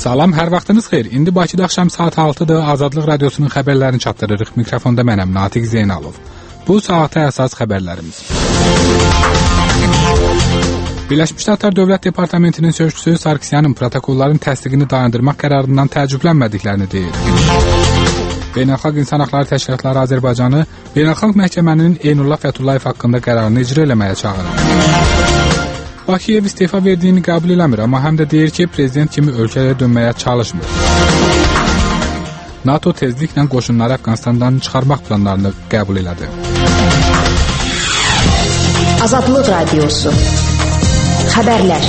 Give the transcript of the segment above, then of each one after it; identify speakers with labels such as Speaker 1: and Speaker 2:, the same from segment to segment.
Speaker 1: Salam, hər vaxtınız xeyir. İndi Bakıda axşam saat 6-dır. Azadlıq Radiosunun xəbərlərini çatdırırıq. Mikrofonda mənəm, Natiq Zeynalov. Bu saata əsas xəbərlərimiz. Birləşmiş Ştatlar Dövlət Departamentinin sözçüsü Sarkisyanın protokolların təsdiqini dayandırmaq qərarından təəccüblənmədiklərini deyir. Beynəlxalq İnsan Hüquqları Təşkilatları Azərbaycanı Beynəlxalq Məhkəmənin Eynullah Fəthullayev haqqında qərarını icra eləməyə çağırır. Bakiyev istefa verdiyini qəbul eləmir, amma həm də deyir ki, prezident kimi ölkəyə dönməyə çalışmır. NATO tezliklə qoşunları Əfqanistandan çıxarmaq planlarını qəbul elədi.
Speaker 2: Azadlıq Radiosu. Xəbərlər.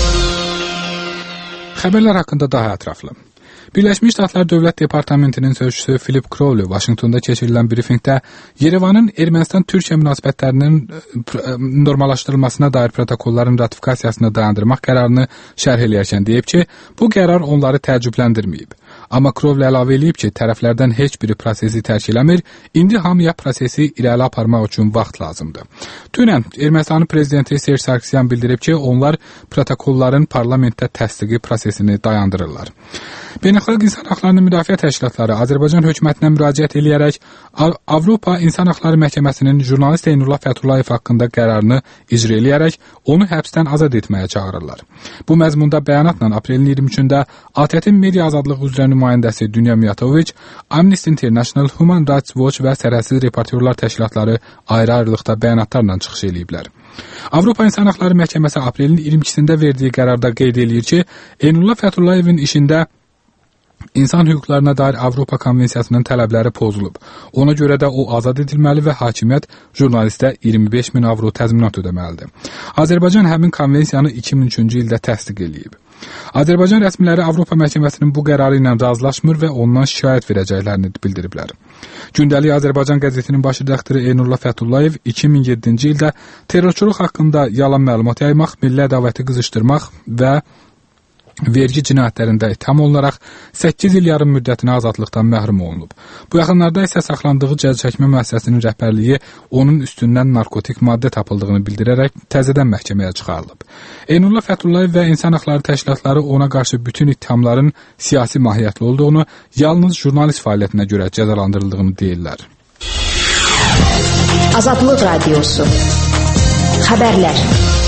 Speaker 1: Xəbərlər haqqında daha ətraflı. Birləşmiş Ştatlar Dövlət Departamentinin sözçüsü Philip Crowley Vaşinqtonda keçirilən brifinqdə Yerevanın Ermənistan-Türkiyə münasibətlərinin normallaşdırılmasına dair protokolların ratifikasiyasını dayandırmaq qərarını şərh eləyərkən deyib ki, bu qərar onları təəccübləndirməyib. Amma Crowley əlavə eləyib ki, tərəflərdən heç biri prosesi tərk eləmir, indi hamıya prosesi irəli aparmaq üçün vaxt lazımdır. Dünən Ermənistanın prezidenti Serj Sarkisyan bildirib ki, onlar protokolların parlamentdə təsdiqi prosesini dayandırırlar. Beynəlxalq İnsan Hüquqlarının Müdafiə Təşkilatları Azərbaycan hökumətinə müraciət edərək Avropa İnsan Hüquqları Məhkəməsinin jurnalist Eynullah Fəthullayev haqqında qərarını icra edərək onu həbsdən azad etməyə çağırırlar. Bu məzmunda bəyanatla aprelin 23-də ATƏT-in media azadlığı üzrə nümayəndəsi Dünya Miyatoviç, Amnesty International, Human Rights Watch və Sərhədsiz Reportyorlar Təşkilatları ayrı-ayrılıqda bəyanatlarla çıxış ediblər. Avropa İnsan Hüquqları Məhkəməsi aprelin 22-sində verdiyi qərarda qeyd edir ki, Eynullah Fətullayevin işində İnsan hüquqlarına dair Avropa Konvensiyasının tələbləri pozulub. Ona görə də o azad edilməli və hakimiyyət jurnalistə 25.000 avro təzminat ödəməlidir. Azərbaycan həmin konvensiyanı 2003-cü ildə təsdiq edib. Azərbaycan rəsmiləri Avropa Məhkəməsinin bu qərarı ilə razılaşmır və ondan şikayət verəcəklərini bildiriblər. Gündəlik Azərbaycan qəzetinin baş redaktoru Eynullah Fəthullayev 2007-ci ildə terrorçuluq haqqında yalan məlumat yaymaq, milli ədavəti qızışdırmaq və vergi cinayətlərində itham olunaraq 8 il yarım müddətinə azadlıqdan məhrum olunub. Bu yaxınlarda isə saxlandığı cəzaçəkmə müəssisəsinin rəhbərliyi onun üstündən narkotik maddə tapıldığını bildirərək təzədən məhkəməyə çıxarılıb. Eynullah Fəthullayev və İnsan Hüquqları Təşkilatları ona qarşı bütün ittihamların siyasi mahiyyətli olduğunu, yalnız jurnalist fəaliyyətinə görə cəzalandırıldığını deyirlər.
Speaker 2: Azadlıq Radiosu. Xəbərlər.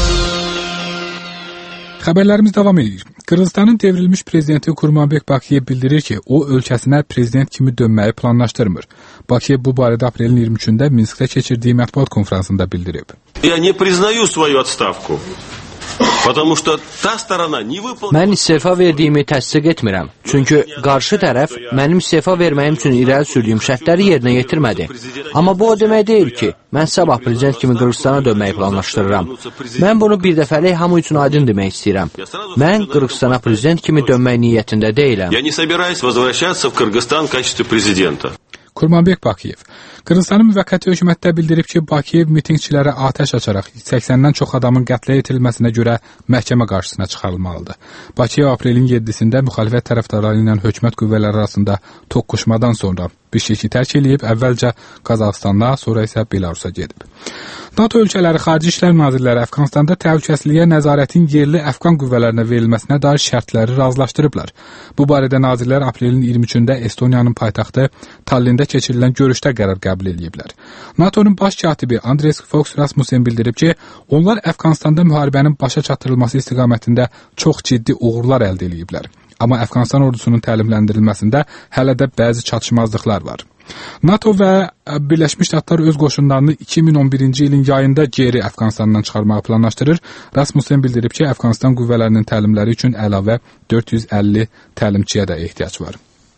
Speaker 1: Xəbərlərimiz davam edir. Qırğızstanın devrilmiş prezidenti Kurmanbek Bakiyev bildirir ki, o ölkəsinə prezident kimi dönməyi planlaşdırmır. Bakiyev bu barədə aprelin 23-də Minskdə keçirdiyi mətbuat konfransında bildirib.
Speaker 3: Я не признаю свою отставку. Потому что та сторона не выполнила.
Speaker 4: Mən istefa verdiyimi təsdiq etmirəm. Çünki qarşı tərəf mənim istefa verməyim üçün irəli sürdüyüm şərtləri yerinə yetirmədi. Amma bu o demək deyil ki, mən sabah prezident kimi Qırğızstana dönməyi planlaşdırıram. Mən bunu bir dəfəlik hamı üçün aydın demək istəyirəm. Mən Qırğızstana prezident kimi dönmək niyyətində deyiləm.
Speaker 3: Я не собираюсь возвращаться в Кыргызстан в качестве президента.
Speaker 1: Kurmanbek Bakiyev. Qırğızstanın müvəqqəti hökumətdə bildirib ki, Bakiyev mitingçilərə atəş açaraq 80-dən çox adamın qətlə yetirilməsinə görə məhkəmə qarşısına çıxarılmalıdır. Bakiyev aprelin 7-sində müxalifət tərəfdarları ilə hökumət qüvvələri arasında toqquşmadan sonra Bişkeki tərk edib, əvvəlcə Qazaxıstana, sonra isə Belarusa gedib. NATO ölkələri Xarici İşlər Nazirləri Əfqanistanda təhlükəsizliyə nəzarətin yerli Əfqan qüvvələrinə verilməsinə dair şərtləri razılaşdırıblar. Bu barədə nazirlər aprelin 23-də Estoniyanın paytaxtı Tallində keçirilən görüşdə qərar qəbul ediblər. NATO'nun baş katibi Andreas Fogh Rasmussen bildirib ki, onlar Əfqanistanda müharibənin başa çatdırılması istiqamətində çox ciddi uğurlar əldə ediblər. Amma Əfqanistan ordusunun təlimləndirilməsində hələ də bəzi çatışmazlıqlar var. NATO və Birləşmiş Ştatlar öz qoşunlarını 2011-ci ilin yayında geri Əfqanistandan çıxarmağı planlaşdırır. Rasmussen bildirib ki, Əfqanistan qüvvələrinin təlimləri üçün əlavə 450 təlimçiyə də ehtiyac var.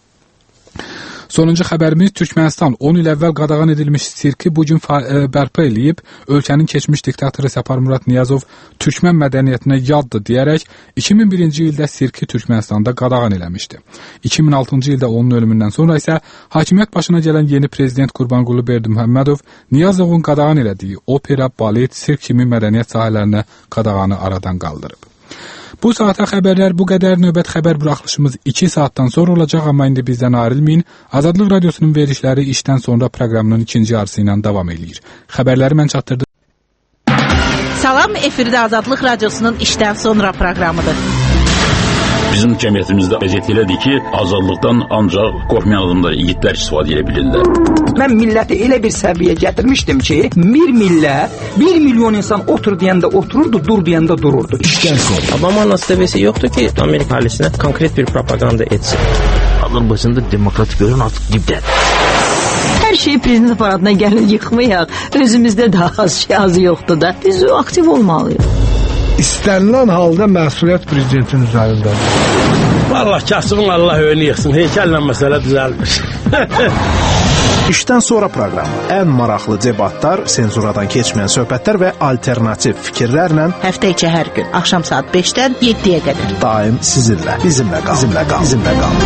Speaker 1: Sonuncu xəbərimiz Türkmənistan 10 il əvvəl qadağan edilmiş sirki bugün bərpa eləyib. Ölkənin keçmiş diktatoru Səfər Murad Niyazov Türkmən mədəniyyətinə yaddır deyərək 2001-ci ildə sirki Türkmənistanda qadağan eləmişdi. 2006-cı ildə onun ölümündən sonra isə hakimiyyət başına gələn yeni prezident Qurbanqulu Berdimuhamedov Niyazovun qadağan elədiyi opera, balet, sirk kimi mədəniyyət sahələrinə qadağanı aradan qaldırıb. Bu saata xəbərlər bu qədər. Növbət xəbər buraxılışımız 2 saatdan sonra olacaq, amma indi bizdən ayrılmayın. Azadlıq Radiosunun verilişləri işdən sonra proqramının ikinci yarısı ilə davam edir. Xəbərləri mən çatdırdım.
Speaker 5: Salam, efirdə Azadlıq Radiosunun işdən sonra proqramıdır. Bizim cəmiyyətimizdə vəziyyət elədir ki, azadlıqdan ancaq qorxmayan adamlar, igidlər istifadə edə bilirlər.
Speaker 6: Mən milləti elə bir səviyyəyə gətirmişdim ki, bir millət, 1 milyon insan otur deyəndə otururdu, dur deyəndə dururdu.
Speaker 7: Obama'nın seviyesi yoktu ki Amerika ailesine konkret bir propaganda etsin.
Speaker 4: Azərbaycanda demokratik görün artıq dibdədir.
Speaker 8: Hər şeyi prezident aparatına gəlin yıxmayaq. Özümüzdə daha az yoxdur da. Biz aktiv olmalıyıq.
Speaker 9: İstənilən halda məsuliyyət prezidentin üzərindədir.
Speaker 10: Allah kasımın Allah önünü yıxsın. Heykəllə məsələ düzəlmiş.
Speaker 11: İşdən sonra proqramı. Ən maraqlı debatlar, senzuradan keçməyən söhbətlər və alternativ fikirlərlə
Speaker 8: həftə içi hər gün axşam saat 5-dən 7-yə qədər.
Speaker 11: Daim sizinlə. Bizimlə qalın.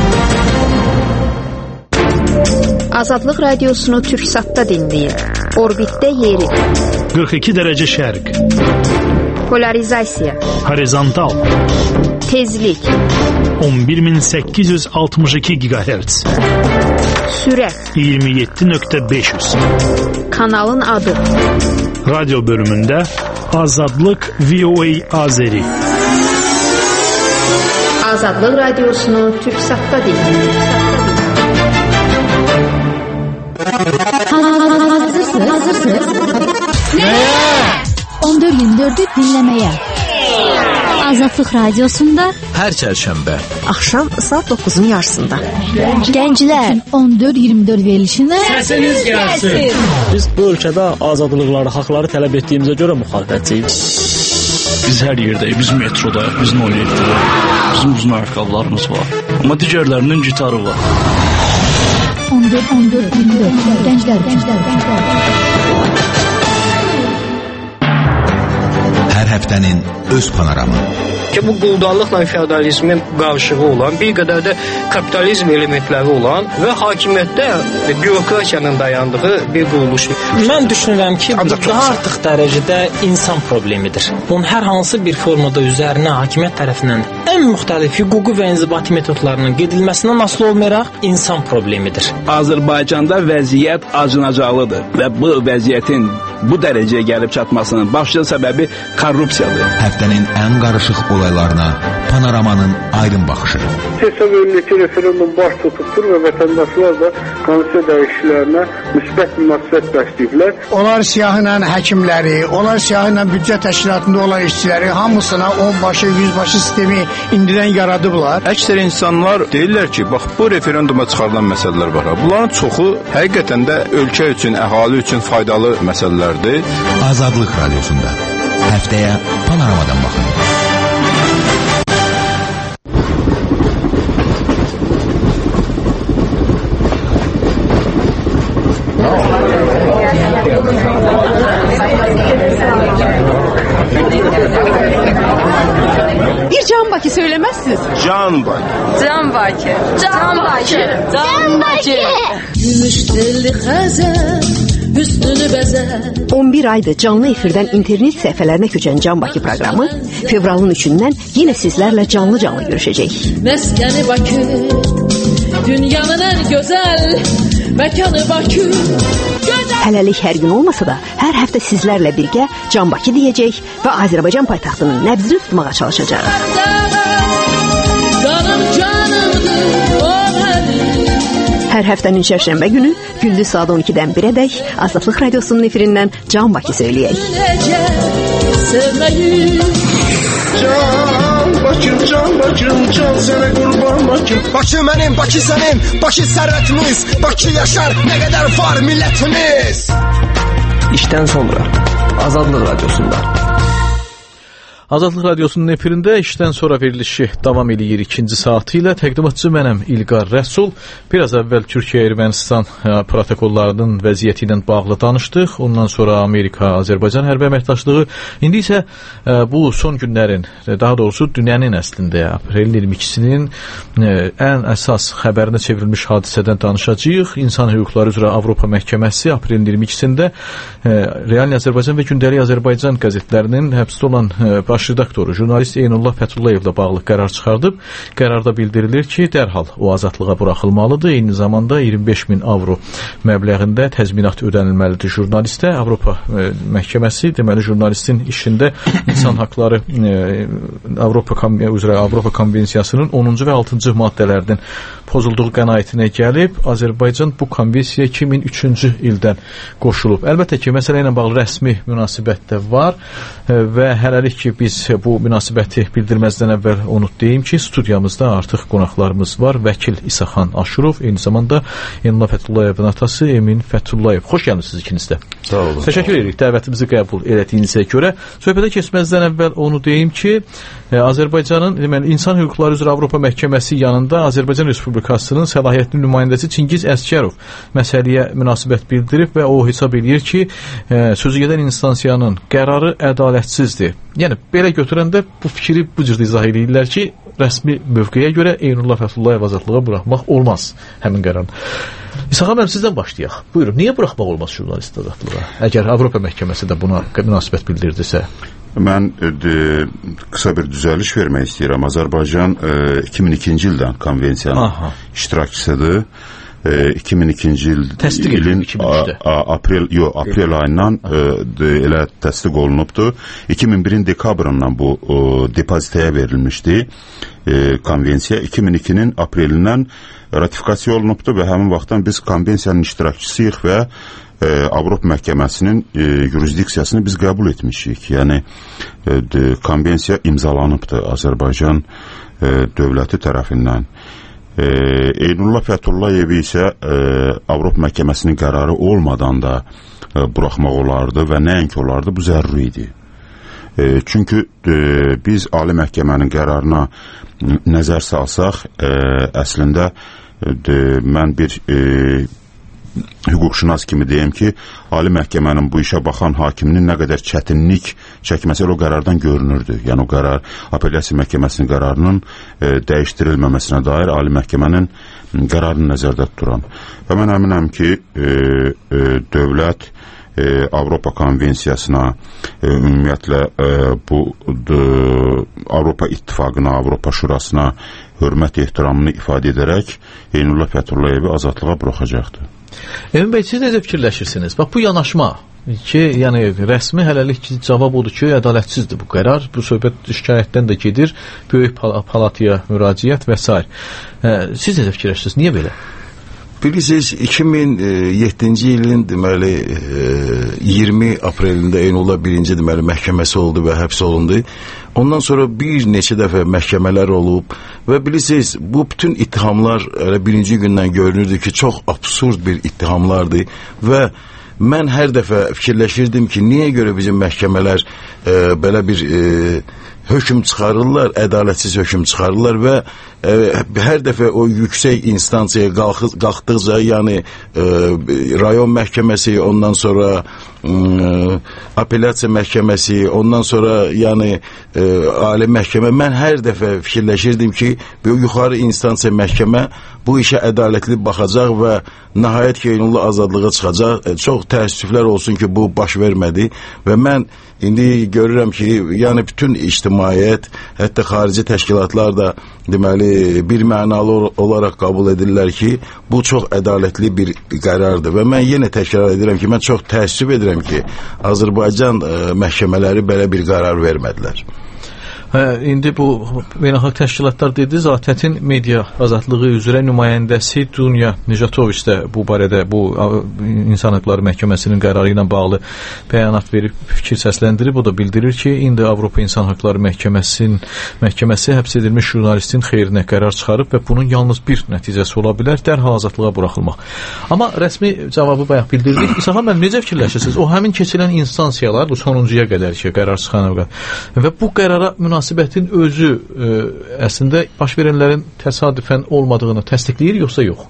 Speaker 2: Azadlıq radiosunu Türksatda dinləyin. Orbitdə yeri.
Speaker 12: 42 dərəcə şərq.
Speaker 2: Polarizasiya.
Speaker 12: Horizontal.
Speaker 2: Tezlik.
Speaker 12: 11862 GHz.
Speaker 2: Sürət.
Speaker 12: 27.500.
Speaker 2: Kanalın adı.
Speaker 12: Radyo bölümündə Azadlıq VOA Azeri.
Speaker 2: Azadlıq radiosunu Türksatda dinləyin.
Speaker 13: Hazırsınız? Nəyə? 14-24'ü dinləməyə. Azadlıq radiosunda
Speaker 14: hər çərşənbə
Speaker 8: axşam saat 9'un yarısında.
Speaker 13: Gənclər 14-24 verilişinə
Speaker 10: səsiniz gəlsin.
Speaker 7: Biz bu ölkədə azadlıqları, haqları tələb etdiyimizə görə müxalifətçiyik.
Speaker 5: Biz hər yerdəyik, biz metrodayıq, biz noliyetdəyik. Bizim uzun ayaqqabılarımız var. Amma digərlərinin gitarı var.
Speaker 13: 14-24 Gənclər.
Speaker 14: Hər həftənin öz panoramı.
Speaker 7: Ki bu quldarlıqla feodalizmin qarışığı olan, bir qədər də kapitalizm elementləri olan və hakimiyyətdə bürokratiyanın dayandığı bir quruluş.
Speaker 15: Mən düşünürəm ki, bu daha artıq dərəcədə insan problemidir. Bunun hər hansı bir formada üzərinə hakimiyyət tərəfindən ən müxtəlif hüquqi və inzibati metodlarının gedilməsindən asılı olmayaraq insan problemidir.
Speaker 16: Azərbaycanda vəziyyət acınacaqlıdır və bu vəziyyətin bu dərəcəyə gəlib çatmasının başlıca səbəbi korrupsiyadır.
Speaker 14: Həftənin ən qarışıq olaylarına panoramanın aydın baxışı.
Speaker 17: Hesab edilir ki, referendum baş tutubdur və vətəndaşlar da konstitusiya dəyişikliklərinə müsbət münasibət bəsləyiblər.
Speaker 9: Onlar siyahıyla həkimləri, onlar siyahıyla büdcə təşkilatında olan işçiləri hamısına 10 başı, 100 başı sistemi indidən yaradıblar.
Speaker 16: Əksər insanlar deyirlər ki, bax bu referenduma çıxarılan məsələlər var. Bunların çoxu həqiqətən də ölkə üçün, əhali üçün faydalı məsələlərdir.
Speaker 14: Azadlıq radiosunda həftəyə panoramadan baxın.
Speaker 8: Bir Can Bakı söylemezsiniz.
Speaker 16: Can Bakı.
Speaker 8: Can Bakı. Can Bakı. Can Bakı.
Speaker 13: Gümüş telli xəzər, hüsnünü bəzər.
Speaker 8: 11 aydır canlı efirdən internet səhifələrinə köçən Can Bakı proqramı fevralın 3-dən yenə sizlərlə canlı görüşəcək.
Speaker 13: Məskəni Bakı, dünyanın ən gözəl məkanı Bakı.
Speaker 8: Hələlik hər gün olmasa da, hər həftə sizlərlə birgə Can Bakı deyəcək və Azərbaycan paytaxtının nəbzini tutmağa çalışacaq.
Speaker 13: Canım canımdır, o mənim.
Speaker 8: Hər həftənin şərşənbə günü gündüz saat 12-dən 1-ədək Azadlıq radiosunun efirindən Can Bakı söyləyək.
Speaker 17: Can Bakım, can Bakım, can sənə qurban Bakım.
Speaker 18: Bakı mənim, Bakı sənin, Bakı sərvətimiz, Bakı yaşar, nə qədər var millətimiz.
Speaker 7: İşdən sonra Azadlıq radiosunda.
Speaker 19: Azadlıq radiosunun efirində işdən sonra verilişi davam edir ikinci saatı ilə. Təqdimatçı mənəm İlqar Rəsul. Biraz əvvəl Türkiyə-Ermənistan protokollarının vəziyyəti ilə bağlı danışdıq. Ondan sonra Amerika-Azərbaycan hərbi əməkdaşlığı. İndi isə bu son günlərin, daha doğrusu dünənin əslində aprel 22-sinin ən əsas xəbərinə çevrilmiş hadisədən danışacağıq. İnsan hüquqları üzrə Avropa Məhkəməsi aprelin 22-sində Real Azərbaycan və Gündəlik Azərbaycan qəzetlərinin həbsdə olan baş baş redaktoru jurnalist Eynullah Fətullayevlə bağlı qərar çıxardıb. Qərarda bildirilir ki, dərhal o azadlığa buraxılmalıdır. Eyni zamanda 25.000 avro məbləğində təzminat ödənilməlidir jurnalistə. Avropa məhkəməsi deməli jurnalistin işində insan haqları Avropa Konvensiyasının 10-cu və 6-cı maddələrinin pozulduğu qənaətinə gəlib. Azərbaycan bu konvensiyaya 2003-cü ildən qoşulub. Əlbəttə ki, məsələ ilə bağlı rəsmi münasibət də var və hələlik ki, biz bu münasibəti bildirməzdən əvvəl onu deyim ki, studiyamızda artıq qonaqlarımız var. Vəkil İsaxan Aşurov, eyni zamanda Eynullah Fətullayevin atası Emin Fətullayev. Xoş gəlmişsiniz ikiniz də.
Speaker 20: Sağ olun.
Speaker 19: Təşəkkür edirik dəvətimizi qəbul etdiyinizə görə. Söhbətə keçməzdən əvvəl onu deyim ki, Azərbaycanın deməli İnsan Hüquqları üzrə Avropa Məhkəməsi yanında Azərbaycan Respublikasının səlahiyyətli nümayəndəsi Çingiz Əsgərov məsələyə münasibət bildirib və o hesab edir ki, sözügedən instansiyanın qərarı ədalətsizdir. Yəni belə götürəndə bu fikri bu cür izah edirlər ki, rəsmi mövqeyə görə Eynullah Fəthullayev azadlığa buraxmaq olmaz həmin qərarın. İsaxan müəllim, sizdən başlayaq. Buyurun, niyə buraxmaq olmaz jurnalist azadlığa? Əgər Avropa Məhkəməsi də buna münasibət bildirdisə.
Speaker 20: Mən qısa bir düzəliş vermək istəyirəm. Azərbaycan 2002-ci ildən konvensiyanın iştirakçısıdır. 2002-ci ilin aprel ayından elə təsdiq olunubdur. 2001-in dekabrından bu depozitəyə verilmişdi konvensiya. 2002-nin aprelindən ratifikasiya olunubdur və həmin vaxtdan biz konvensiyanın iştirakçısıyıq və Avropa Məhkəməsinin yurisdiksiyasını biz qəbul etmişik. Yəni konvensiya imzalanıbdır Azərbaycan dövləti tərəfindən. Eynullah Fəthullayevi isə Avropa Məhkəməsinin qərarı olmadan da buraxmaq olardı və nəinki olardı, bu zəruri idi. Çünki biz Ali Məhkəmənin qərarına nəzər salsaq, əslində mən bir hüquqşünas kimi deyim ki, Ali Məhkəmənin bu işə baxan hakiminin nə qədər çətinlik çəkməsi o qərardan görünürdü. Yəni o qərar, Apellyasiya Məhkəməsinin qərarının dəyişdirilməməsinə dair Ali Məhkəmənin qərarını nəzərdə tuturam. Və mən əminəm ki, dövlət Avropa Konvensiyasına, ümumiyyətlə bu Avropa İttifaqına, Avropa Şurasına hörmət ehtiramını ifadə edərək Eynullah Fəthullayevi azadlığa buraxacaqdır.
Speaker 19: Emin bəy, siz necə fikirləşirsiniz? Bax, bu yanaşma ki, yəni rəsmi hələlik cavab odur ki, ədalətsizdir bu qərar. Bu söhbət şikayətdən də gedir, Böyük Palataya müraciət və s. Siz necə fikirləşirsiniz? Niyə belə?
Speaker 20: Bilirsiniz, 2007-ci ilin deməli 20 aprelində Eynullah birinci deməli məhkəməsi oldu və həbs olundu. Ondan sonra bir neçə dəfə məhkəmələr olub və bilirsiniz, bu bütün ittihamlar birinci gündən görünürdü ki, çox absurd bir ittihamlardı və mən hər dəfə fikirləşirdim ki, niyə görə bizim məhkəmələr belə bir hökm çıxarırlar, ədalətsiz hökm çıxarırlar və hər dəfə o yüksək instansiyaya qalxdıqca, yəni rayon məhkəməsi, ondan sonra apellyasiya məhkəməsi, ondan sonra yəni ali məhkəmə, mən hər dəfə fikirləşirdim ki, bu yuxarı instansiya məhkəmə bu işə ədalətli baxacaq və nəhayət ki, Eynullah azadlığa çıxacaq. Çox təəssüflər olsun ki, bu baş vermədi və mən indi görürəm ki, yəni bütün ictimaiyyət, hətta xarici təşkilatlar da deməli bir mənalı olaraq qəbul edirlər ki, bu çox ədalətli bir qərardır və mən yenə təkrar edirəm ki, mən çox təəssüf edirəm ki, Azərbaycan məhkəmələri belə bir qərar vermədilər.
Speaker 19: İndi bu beynəlxalq təşkilatlar dedi, ATƏT-in media azadlığı üzrə nümayəndəsi Dunya Nejatoviç də bu barədə bu İnsan Hüquqları Məhkəməsinin qərarı ilə bağlı bəyanat verib, fikir səsləndirib. O da bildirir ki, indi Avropa İnsan Hüquqları Məhkəməsi həbs edilmiş jurnalistin xeyrinə qərar çıxarıb və bunun yalnız bir nəticəsi ola bilər, dərhal azadlığa buraxılmaq. Amma rəsmi cavabı bayaq bildirdik. İsaxan müəllim, necə fikirləşirsiniz? O həmin keçilən instansiyalar, bu sonuncuya qədər ki, qərar çıxana qədər və bu qərara münasibətin özü əslində baş verənlərin təsadüfən olmadığını təsdiqləyir, yoxsa yox?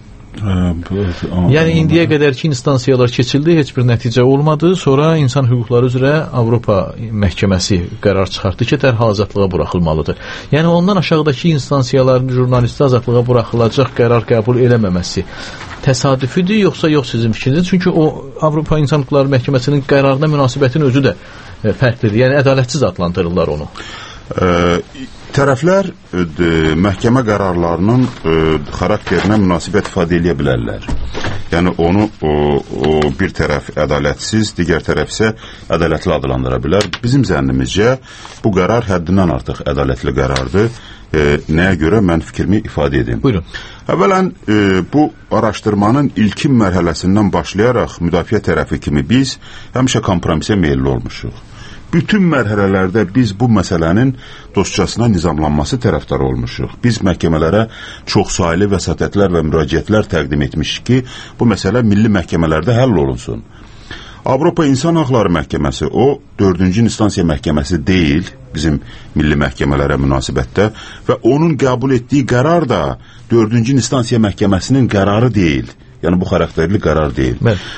Speaker 19: Yəni indiyə qədərki instansiyalar keçildi, heç bir nəticə olmadı, sonra İnsan Hüquqları üzrə Avropa Məhkəməsi qərar çıxartdı ki, dərhal azadlığa buraxılmalıdır. Yəni ondan aşağıdakı instansiyaların jurnalisti azadlığa buraxılacaq qərar qəbul eləməməsi təsadüfidir, yoxsa yox sizin fikriniz? Çünki o Avropa İnsan Hüquqları Məhkəməsinin qərarına münasibətin özü də fərqlidir. Yəni ədaletsiz adlandırırlar onu.
Speaker 21: Tərəflər məhkəmə qərarlarının xarakterinə münasibət ifadə edə bilərlər. Yəni onu o bir tərəf ədalətsiz, digər tərəf isə ədalətli adlandıra bilər. Bizim zənnimizcə bu qərar həddindən artıq ədalətli qərardır. Nəyə görə mən fikrimi ifadə edim?
Speaker 19: Buyurun.
Speaker 21: Əvvələn bu araşdırmanın ilkin mərhələsindən başlayaraq müdafiə tərəfi kimi biz həmişə kompromisə meyilli olmuşuq. Bütün mərhələlərdə biz bu məsələnin dostcasına nizamlanması tərəfdarı olmuşuq. Biz məhkəmələrə çoxsaylı vəsatətlər və müraciətlər təqdim etmişik ki, bu məsələ milli məhkəmələrdə həll olunsun. Avropa İnsan Hüquqları Məhkəməsi o 4-cü instansiya məhkəməsi deyil bizim milli məhkəmələrə münasibətdə və onun qəbul etdiyi qərar da 4-cü instansiya məhkəməsinin qərarı deyil. Yəni bu xarakterli qərar deyil.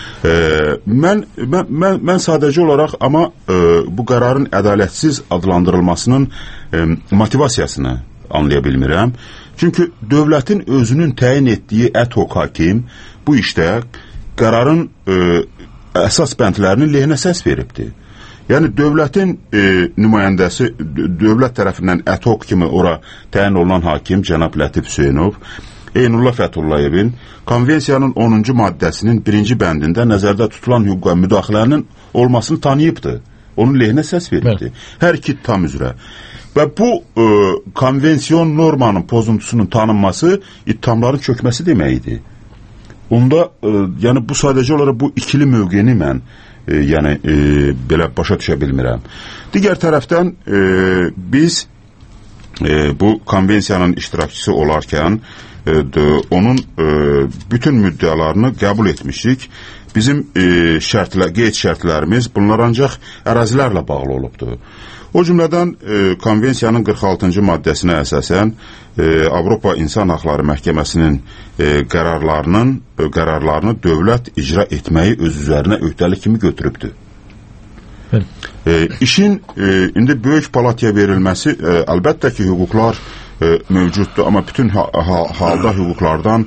Speaker 21: Mən sadəcə olaraq amma bu qərarın ədalətsiz adlandırılmasının motivasiyasını anlaya bilmirəm. Çünki dövlətin özünün təyin etdiyi ad hoc hakim bu işdə qərarın əsas bəndlərinin lehinə səs veribdir. Yəni dövlətin nümayəndəsi, dövlət tərəfindən ad hoc kimi ora təyin olunan hakim cənab Lətif Hüseynov Eynullah Fətullayevin konvensiyanın 10-cu maddəsinin 1-ci bəndində nəzərdə tutulan hüquqa müdaxilənin olmasını tanıyıbdır. Onun lehinə səs veribdir. Hər iki tam üzrə. Və bu konvensiyon normanın pozuntusunun tanınması ittihamların çökməsi deməkdir. Onda yəni bu sadəcə olaraq bu ikili mövqeyini mən belə başa düşə bilmirəm. Digər tərəfdən biz bu konvensiyanın iştirakçısı olarkən onun bütün müddəalarını qəbul etmişik. Bizim qeyd şərtlərimiz bunlar ancaq ərazilərlə bağlı olubdur. O cümlədən konvensiyanın 46-cı maddəsinə əsasən Avropa İnsan Hüquqları Məhkəməsinin qərarlarını dövlət icra etməyi öz üzərinə öhdəlik kimi götürübdür. İşin indi böyük palataya verilməsi əlbəttə ki hüquqlar mövcuddur, amma bütün halda hüquqlardan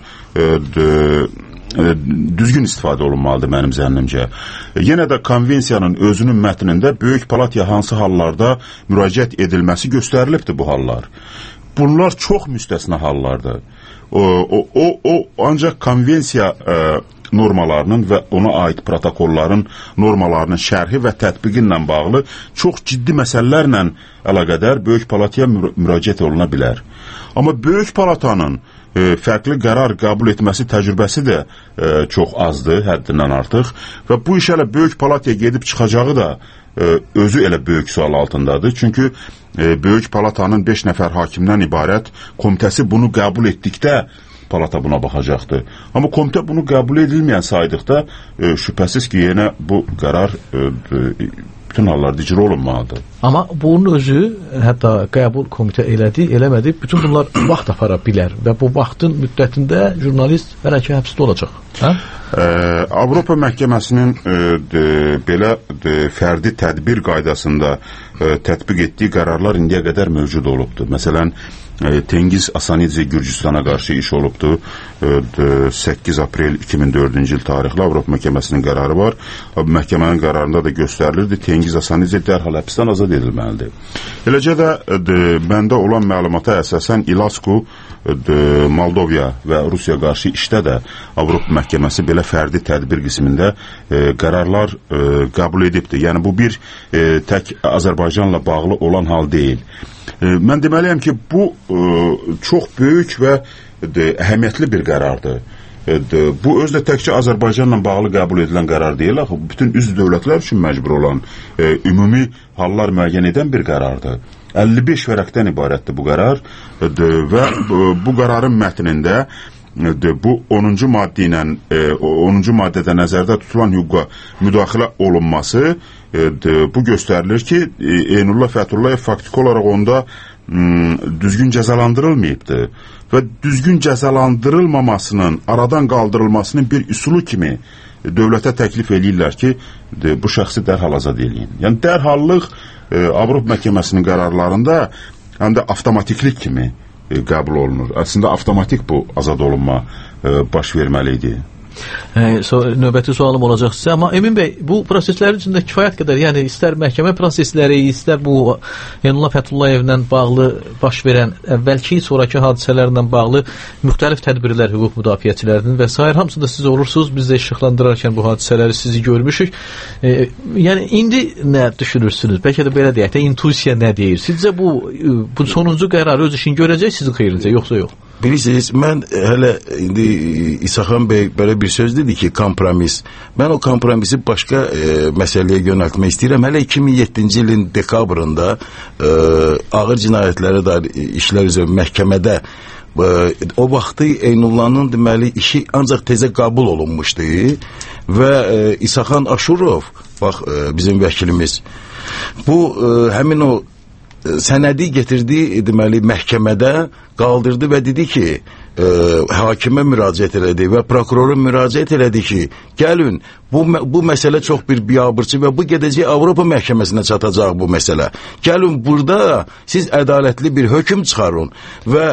Speaker 21: düzgün istifadə olunmalıdır mənim zənnimcə. Yenə də konvensiyanın özünün mətnində böyük palataya hansı hallarda müraciət edilməsi göstərilibdir bu hallar. Bunlar çox müstəsna hallardır. O ancaq konvensiya normalarının və ona aid protokolların normalarının şərhi və tətbiqi ilə bağlı çox ciddi məsələlərlə əlaqədar böyük palataya müraciət oluna bilər. Amma böyük palatanın fərqli qərar qəbul etməsi təcrübəsi də çox azdır, həddindən artıq və bu iş hələ böyük palataya gedib çıxacağı da özü elə böyük sual altındadır. Çünki böyük palatanın 5 nəfər hakimdən ibarət komitəsi bunu qəbul etdikdə palata buna baxacaqdır. Amma komitə bunu qəbul edilməyən saydıqda şübhəsiz ki, yenə bu qərar bütün hallarda icra olunmalıdır.
Speaker 19: Amma bunun özü, hətta qəbul komitə elədi, eləmədi, bütün bunlar vaxt apara bilər və bu vaxtın müddətində jurnalist bəlkə həbsdə olacaq.
Speaker 21: Avropa Məhkəməsinin belə fərdi tədbir qaydasında tətbiq etdiyi qərarlar indiyə qədər mövcud olubdur. Məsələn, Tengiz Asanidze Gürcüstana qarşı iş olubdur. 8 aprel 2004-cü il tarixli Avropa Məhkəməsinin qərarı var. Məhkəmənin qərarında da göstərilirdi, Tengiz Asanidze dərhal həbsdən azad edilməlidir. Eləcə də məndə olan məlumata əsasən İlasku Moldova və Rusiya qarşı işdə də Avropa Məhkəməsi belə fərdi tədbir qismində qərarlar qəbul edibdir. Yəni bu bir tək Azərbaycanla bağlı olan hal deyil. Mən deməliyəm ki, bu çox böyük və əhəmiyyətli bir qərardır. Bu özdə təkcə Azərbaycanla bağlı qəbul edilən qərar deyil, axı bütün üzv dövlətlər üçün məcbur olan ümumi hallar müəyyən edən bir qərardır. 55 vərəqdən ibarətdir bu qərar və bu qərarın mətnində bu 10-cu maddə ilə 10-cu maddədə nəzərdə tutulan hüquqa müdaxilə olunması bu göstərilir ki, Eynullah Fəthullayev faktiki olaraq onda düzgün cəzalandırılmayıbdır və düzgün cəzalandırılmamasının aradan qaldırılmasının bir üsulu kimi dövlətə təklif eləyirlər ki, bu şəxsi dərhal azad eləyin. Yəni dərhallıq Avropa Məhkəməsinin qərarlarında həm də avtomatiklik kimi qəbul olunur. Əslində avtomatik bu azad olunma baş verməli idi.
Speaker 19: Növbəti sualım olacaq sizə, amma Emin bəy, bu proseslərin içində kifayət qədər, yəni istər məhkəmə prosesləri, istər bu Eynullah Fətullayevlə bağlı baş verən əvvəlki, sonraki hadisələrlə bağlı müxtəlif tədbirlər hüquq müdafiəçilərinin və s. hamısında siz olursunuz, biz də işıqlandırarkən bu hadisələri sizi görmüşük. Yəni indi nə düşünürsünüz? Bəlkə də belə deyək də, intuisiya nə deyir? Sizcə bu sonuncu qərar öz işini görəcək sizin xeyrinizə, yoxsa yox?
Speaker 20: Bilirsiniz, mən hələ indi İsaxan bəy belə bir söz dedi ki, kompromis. Mən o kompromisi başqa məsələyə yönəltmək istəyirəm. Hələ 2007-ci ilin dekabrında ağır cinayətlərə dair işlər üzrə məhkəmədə o vaxtı Eynullahın deməli işi ancaq tezə qəbul olunmuşdu və İsaxan Aşurov, bax bizim vəkilimiz, bu həmin o sənədi getirdi deməli məhkəmədə qaldırdı və dedi ki, hakimə müraciət elədi və prokurora müraciət elədi ki, gəlin, bu məsələ çox bir biabırçı və bu gedəcək Avropa məhkəməsinə çatacaq bu məsələ. Gəlin, burada siz ədalətli bir hökm çıxarın və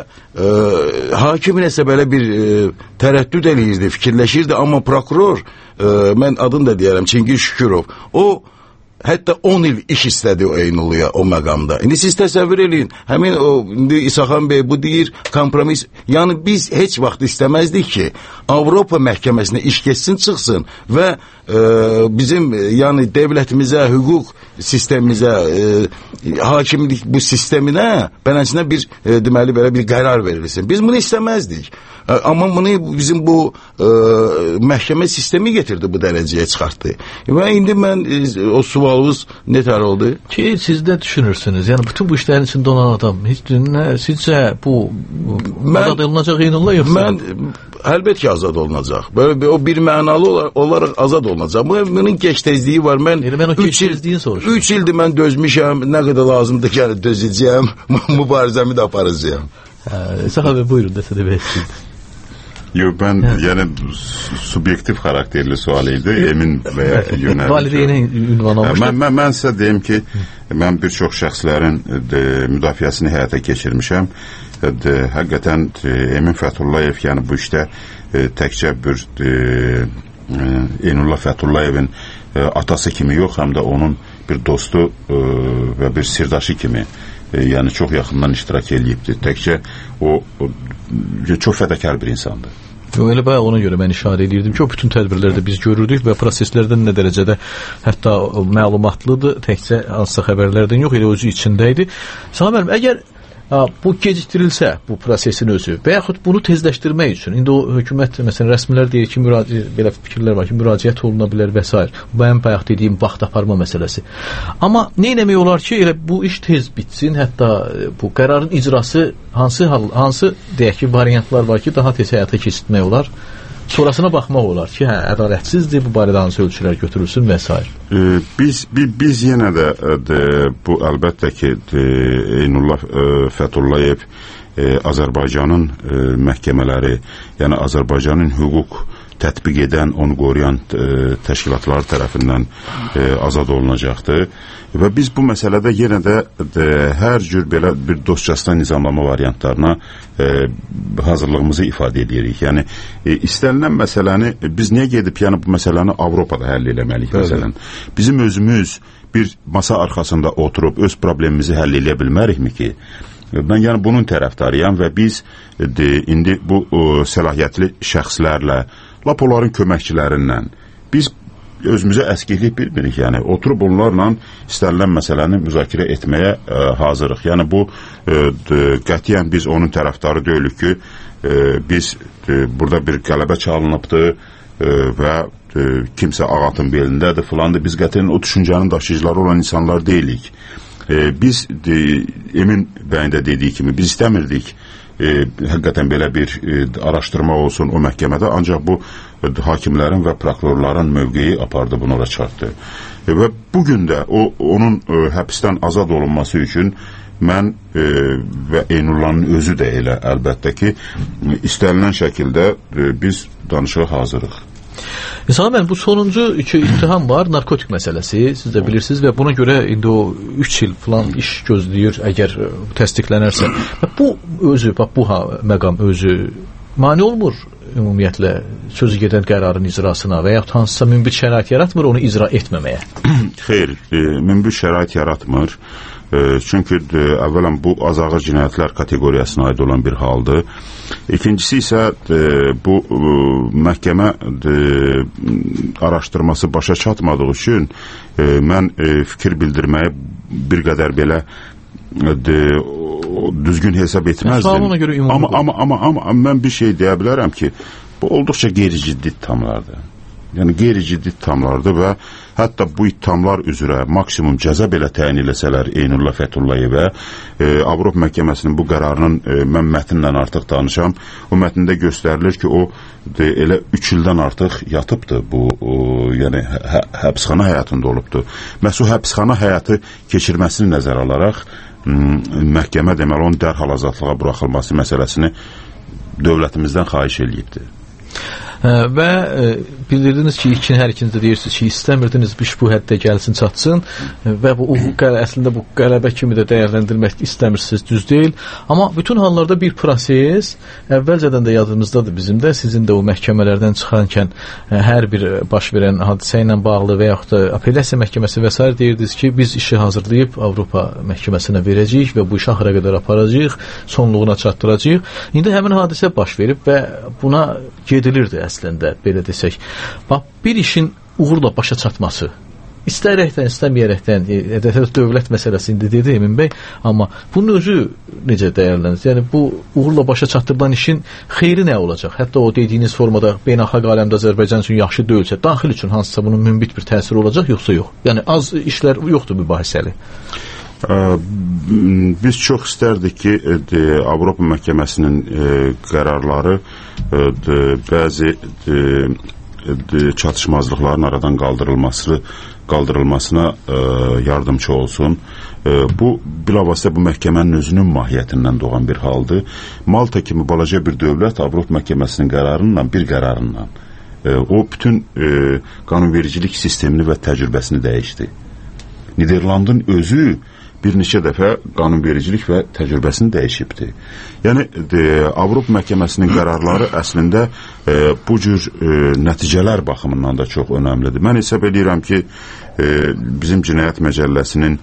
Speaker 20: hakim nəsə belə bir tərəddüd eləyirdi, fikirləşirdi, amma prokuror, mən adını da deyərəm, Çingiz Şükürov, o hətta 10 il iş istədi o Eynullah'a o məqamda. İndi siz təsəvvür edin, həmin o indi İsaxan bəy bu deyir, kompromis. Yəni biz heç vaxt istəməzdik ki, Avropa məhkəməsinə iş keçsin, çıxsın və bizim yəni dövlətimizə, hüquq sistemimizə, hakimlik bu sisteminə beləsinə bir deməli belə bir qərar verilsin. Biz bunu istəməzdik. Amma bunu bizim bu məhkəmə sistemi getirdi, bu dərəcəyə çıxartdı. Və indi mən o sualınız nətər oldu?
Speaker 19: Ki siz də düşünürsünüz, yəni bütün bu işlərin içində olan adam, sizcə bu azad olunacaq Eynullah yoxsa?
Speaker 20: Mən əlbət ki azad olunacaq. Böyle o bir mənalı olaraq azad olunacaq. Bunun geç tezliyi var. Mən 3 ildir mən dözmüşəm, nə qədər lazımdır ki dözəcəyəm, mübarizəmi də aparacağam.
Speaker 19: İsaxan bəy, buyurun desə də bəs.
Speaker 21: Yox, mən yəni subyektiv xarakterli sual idi, Emin veya yönəldi.
Speaker 19: Valideyni ünvan olmuşdu.
Speaker 21: Mən sizə deyim ki, mən bir çox şəxslərin müdafiəsini həyata keçirmişəm. Həqiqətən Emin Fəthullayev, yəni bu işdə təkcə bir Eynullah Fətullayevin atası kimi yox, həm də onun bir dostu və bir sirdaşı kimi yəni çox yaxından iştirak eləyibdir. Təkcə o çox fədakar bir insandır.
Speaker 19: Elə bayaq ona görə mən işarə edirdim ki, o bütün tədbirlərdə biz görürdük və proseslərdən nə dərəcədə hətta məlumatlıdır, təkcə hansısa xəbərlərdən yox, elə özü içində idi. Sana mənim, əgər bu gecikdirilsə, bu prosesin özü və yaxud bunu tezləşdirmək üçün, indi o hökumət, məsələn, rəsmilər deyir ki, belə fikirlər var ki, müraciət oluna bilər və s. Bu ən bayaq dediyim vaxt aparma məsələsi. Amma nə eləmək olar ki, elə bu iş tez bitsin, hətta bu qərarın icrası hansı deyək ki, variantlar var ki, daha tez həyata keçirtmək olar? Sonrasına baxmaq olar ki, ədalətsizdir, bu barədə hansı ölçülər götürülsün və s.
Speaker 21: Biz yenə də bu əlbəttə ki, Eynullah Fəthullayev Azərbaycanın məhkəmələri, yəni Azərbaycanın hüquq tətbiq edən, onu qoruyan təşkilatlar tərəfindən azad olunacaqdır. Və biz bu məsələdə yenə də hər cür belə bir dostcasına nizamlama variantlarına hazırlığımızı ifadə edirik. Yəni, istənilən məsələni, biz niyə gedib bu məsələni Avropada həll eləməliyik məsələn? Bizim özümüz bir masa arxasında oturub öz problemimizi həll eləyə bilmərikmi ki? Mən yəni bunun tərəfdarıyam və biz indi bu səlahiyyətli şəxslərlə, lap onların köməkçilərindən biz özümüzə əskiklik bilmirik, yəni oturub onlarla istənilən məsələni müzakirə etməyə hazırıq. Yəni bu qətiyyən biz onun tərəfdarı deyilik ki, biz burada bir qələbə çalınıbdır və kimsə ağatın belindədir filandır. Biz qətiyyən o düşüncənin daşıyıcıları olan insanlar deyilik. Biz Emin bəyin də dediyi kimi biz istəmirdik həqiqətən belə bir araşdırma olsun o məhkəmədə, ancaq bu hakimlərin və prokurorların mövqeyi apardı, bunu ora çıxartdı. Və bugün də onun həbsdən azad olunması üçün mən və Eynullahın özü də elə əlbəttə ki, istənilən şəkildə biz danışığa hazırıq.
Speaker 19: İnsan mən bu sonuncu iki ittiham var, narkotik məsələsi, siz də bilirsiniz və buna görə indi o 3 il falan iş gözləyir əgər təsdiqlənərsə. Bu özü, bax bu məqam özü mane olmur ümumiyyətlə sözü gedən qərarın icrasına və ya hansısa münbit şərait yaratmır onu icra etməməyə?
Speaker 21: Xeyr, münbit şərait yaratmır. Çünki əvvələn bu azağır cinayətlər kateqoriyasına aid olan bir haldır. İkincisi isə bu məhkəmə araşdırması başa çatmadığı üçün mən fikir bildirməyi bir qədər belə düzgün hesab etməzdim. Amma mən bir şey deyə bilərəm ki, bu olduqca qeyri-ciddi ittihamlardır. Yəni qeyri-ciddi ittihamlardır və hətta bu ittihamlar üzrə maksimum cəza belə təyin eləsələr Eynullah Fətullayevə, Avropa məhkəməsinin bu qərarının, mən mətnlə artıq danışam, o mətndə göstərilir ki, o elə 3 ildən artıq yatıbdır, bu yəni həbsxana həyatında olubdur. Məhz o həbsxana həyatı keçirməsini nəzərə alaraq məhkəmə deməli onun dərhal azadlığa buraxılması məsələsini dövlətimizdən xahiş eləyibdir.
Speaker 19: Və bildirdiniz ki, hər ikiniz də deyirsiniz ki, istəmirdiniz bu həddə gəlsin, çatsın və əslində bu qələbə kimi də dəyərləndirmək istəmirsiniz, düz deyil. Amma bütün hallarda bir proses, əvvəlcədən də yadınızdadır bizim də, sizin də o məhkəmələrdən çıxarkən hər bir baş verən hadisə ilə bağlı və yaxud da apellyasiya məhkəməsi və s. deyirdiniz ki, biz işi hazırlayıb Avropa məhkəməsinə verəcəyik və bu işi axıra qədər aparacağıq, sonluğuna çatdıracağıq. İndi həmin hadisə baş verib və buna gedilirdi əslində, belə desək. Bax, bir işin uğurla başa çatması, istərəkdən, istəməyərəkdən, dövlət məsələsində dedi Emin bəy, amma bunun özü necə dəyərlənir? Yəni, bu uğurla başa çatdırılan işin xeyri nə olacaq? Hətta o dediyiniz formada beynəlxalq aləmdə Azərbaycan üçün yaxşı deyilsə, daxil üçün hansısa bunun münbit bir təsiri olacaq, yoxsa yox? Yəni, az işlər yoxdur mübahisəli.
Speaker 21: Biz çox istərdik ki, Avropa məhkəməsinin qərarları bəzi çatışmazlıqların aradan qaldırılmasına yardımcı olsun. Bu, bilavasitə bu məhkəmənin özünün mahiyyətindən doğan bir haldır. Malta kimi balaca bir dövlət Avropa məhkəməsinin qərarından, bir qərarından o bütün qanunvericilik sistemini və təcrübəsini dəyişdi. Niderlandın özü bir neçə dəfə qanunvericilik və təcrübəsini dəyişibdir. Yəni, Avropa məhkəməsinin qərarları əslində bu cür nəticələr baxımından da çox önəmlidir. Mən hesab edirəm ki, bizim Cinayət Məcəlləsinin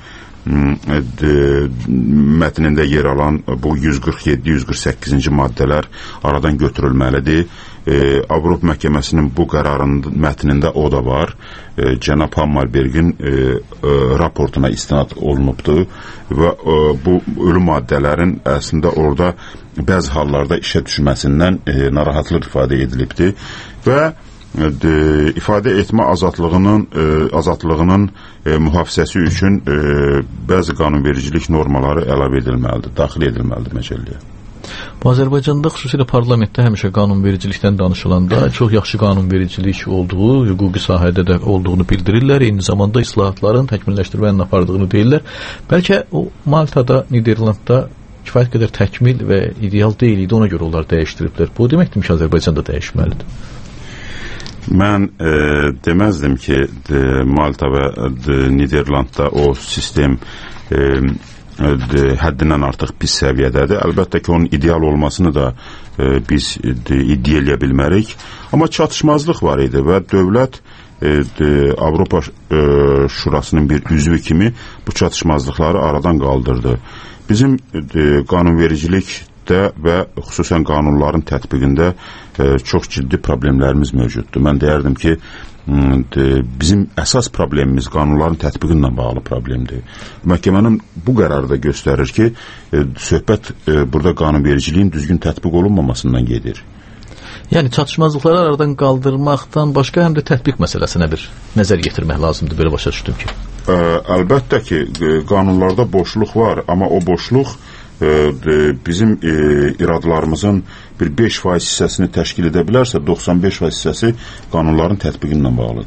Speaker 21: mətnində yer alan bu 147-148-ci maddələr aradan götürülməlidir. Avropa məhkəməsinin bu qərarının mətnində o da var. Cənab Hammarbergin raportuna istinad olunubdur və bu ölü maddələrin əslində orada bəzi hallarda işə düşməsindən narahatlıq ifadə edilibdir və ifadə etmə azadlığının mühafizəsi üçün bəzi qanunvericilik normaları əlavə edilməlidir, daxil edilməlidir məcəlləyə.
Speaker 19: Bu Azərbaycanda xüsusilə parlamentdə həmişə qanunvericilikdən danışılanda çox yaxşı qanunvericilik olduğu, hüquqi sahədə də olduğunu bildirirlər, eyni zamanda islahatların təkmilləşdirmənin apardığını deyirlər. Bəlkə o Maltada, Niderlandda kifayət qədər təkmil və ideal deyil idi, ona görə onlar dəyişdiriblər. Bu deməkdir ki, Azərbaycanda dəyişməlidir.
Speaker 21: Mən deməzdim ki, Malta və Niderlandda o sistem həddindən artıq pis səviyyədədir. Əlbəttə ki, onun ideal olmasını da biz iddia eləyə bilmərik. Amma çatışmazlıq var idi və dövlət Avropa Şurasının bir üzvü kimi bu çatışmazlıqları aradan qaldırdı. Bizim qanunvericilikdə və xüsusən qanunların tətbiqində çox ciddi problemlərimiz mövcuddur. Mən deyərdim ki, bizim əsas problemimiz qanunların tətbiqi ilə bağlı problemdir. Məhkəmənin bu qərarı da göstərir ki, söhbət burada qanunvericiliyin düzgün tətbiq olunmamasından gedir.
Speaker 19: Yəni çatışmazlıqları aradan qaldırmaqdan başqa həm də tətbiq məsələsinə bir nəzər yetirmək lazımdır, belə başa düşdüm ki.
Speaker 21: Əlbəttə ki, qanunlarda boşluq var, amma o boşluq bizim iradlarımızın bir 5% hissəsini təşkil edə bilərsə, 95% hissəsi qanunların tətbiqi ilə bağlıdır.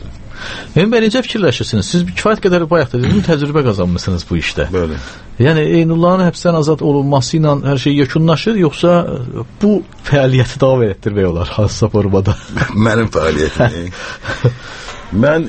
Speaker 19: Emin bəy, necə fikirləşirsiniz? Siz kifayət qədər bayaq da dediniz, təcrübə qazanmışsınız bu işdə.
Speaker 20: Bəli.
Speaker 19: Yəni Eynullahın həbsdən azad olunması ilə hər şey yekunlaşır, yoxsa bu fəaliyyəti davam etdirmək olar hansısa formada?
Speaker 20: Mənim fəaliyyətim. Mən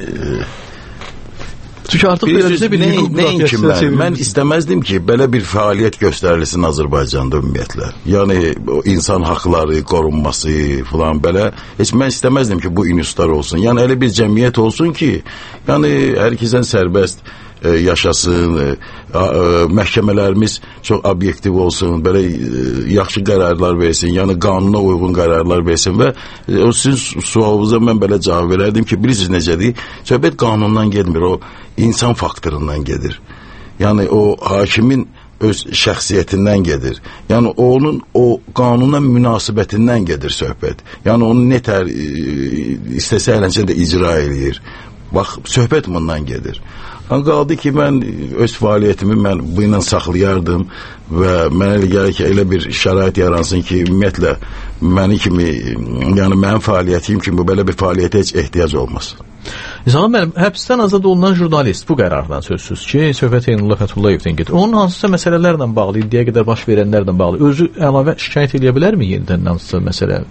Speaker 19: çünki artıq
Speaker 20: nəinki mən istəməzdim ki, belə bir fəaliyyət göstərilsin Azərbaycanda ümumiyyətlə. Yəni insan haqları qorunması falan belə heç mən istəməzdim ki, bu institutlar olsun. Yəni elə bir cəmiyyət olsun ki, yəni hər kəsən sərbəst yaşasın, məhkəmələrimiz çox obyektiv olsun, belə yaxşı qərarlar versin, yəni qanuna uyğun qərarlar versin və o sizin sualınıza mən belə cavab verərdim ki, bilirsiniz necədir? Söhbət qanundan getmir, o insan faktorundan gedir. Yəni o hakimin öz şəxsiyyətindən gedir. Yəni onun o qanuna münasibətindən gedir söhbət. Yəni onu nətər istəsə eləncə də icra eləyir. Bax, söhbət bundan gedir. Qaldı ki, mən öz fəaliyyətimi mən bu ilə saxlayardım və mənə elə gəlir ki, elə bir şərait yaransın ki, ümumiyyətlə məni kimi, yəni mənim fəaliyyətim kimi belə bir fəaliyyətə heç ehtiyac olmaz.
Speaker 19: Zaten mənim həbsdən azad olunan jurnalist bu qərardan sözsüz ki, söhbət Eynullah Fətullayevdən gedir. Onun hansısa məsələlərlə bağlı, indiyə qədər baş verənlərlə bağlı özü əlavə şikayət edə bilərmi yenidən hansısa məsələ?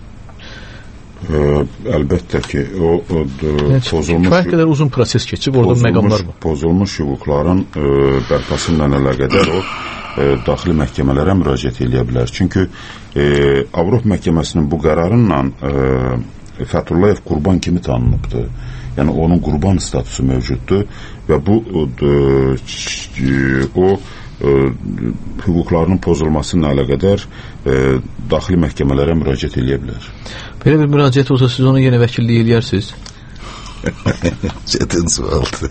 Speaker 21: Əlbəttə ki, o pozulmuş...
Speaker 19: Kifayət qədər uzun proses keçib, orada məqamlar var.
Speaker 21: Pozulmuş hüquqların bərpası ilə əlaqədar o daxili məhkəmələrə müraciət edə bilər. Çünki Avropa məhkəməsinin bu qərarınla Fətullayev qurban kimi tanınıbdır. Yəni onun qurban statusu mövcuddur və bu o hüquqlarının pozulması ilə əlaqədar daxili məhkəmələrə müraciət edə bilər.
Speaker 19: Belə bir müraciət olsa siz onu yenə vəkillik eləyərsiniz?
Speaker 20: Çətin sualdır.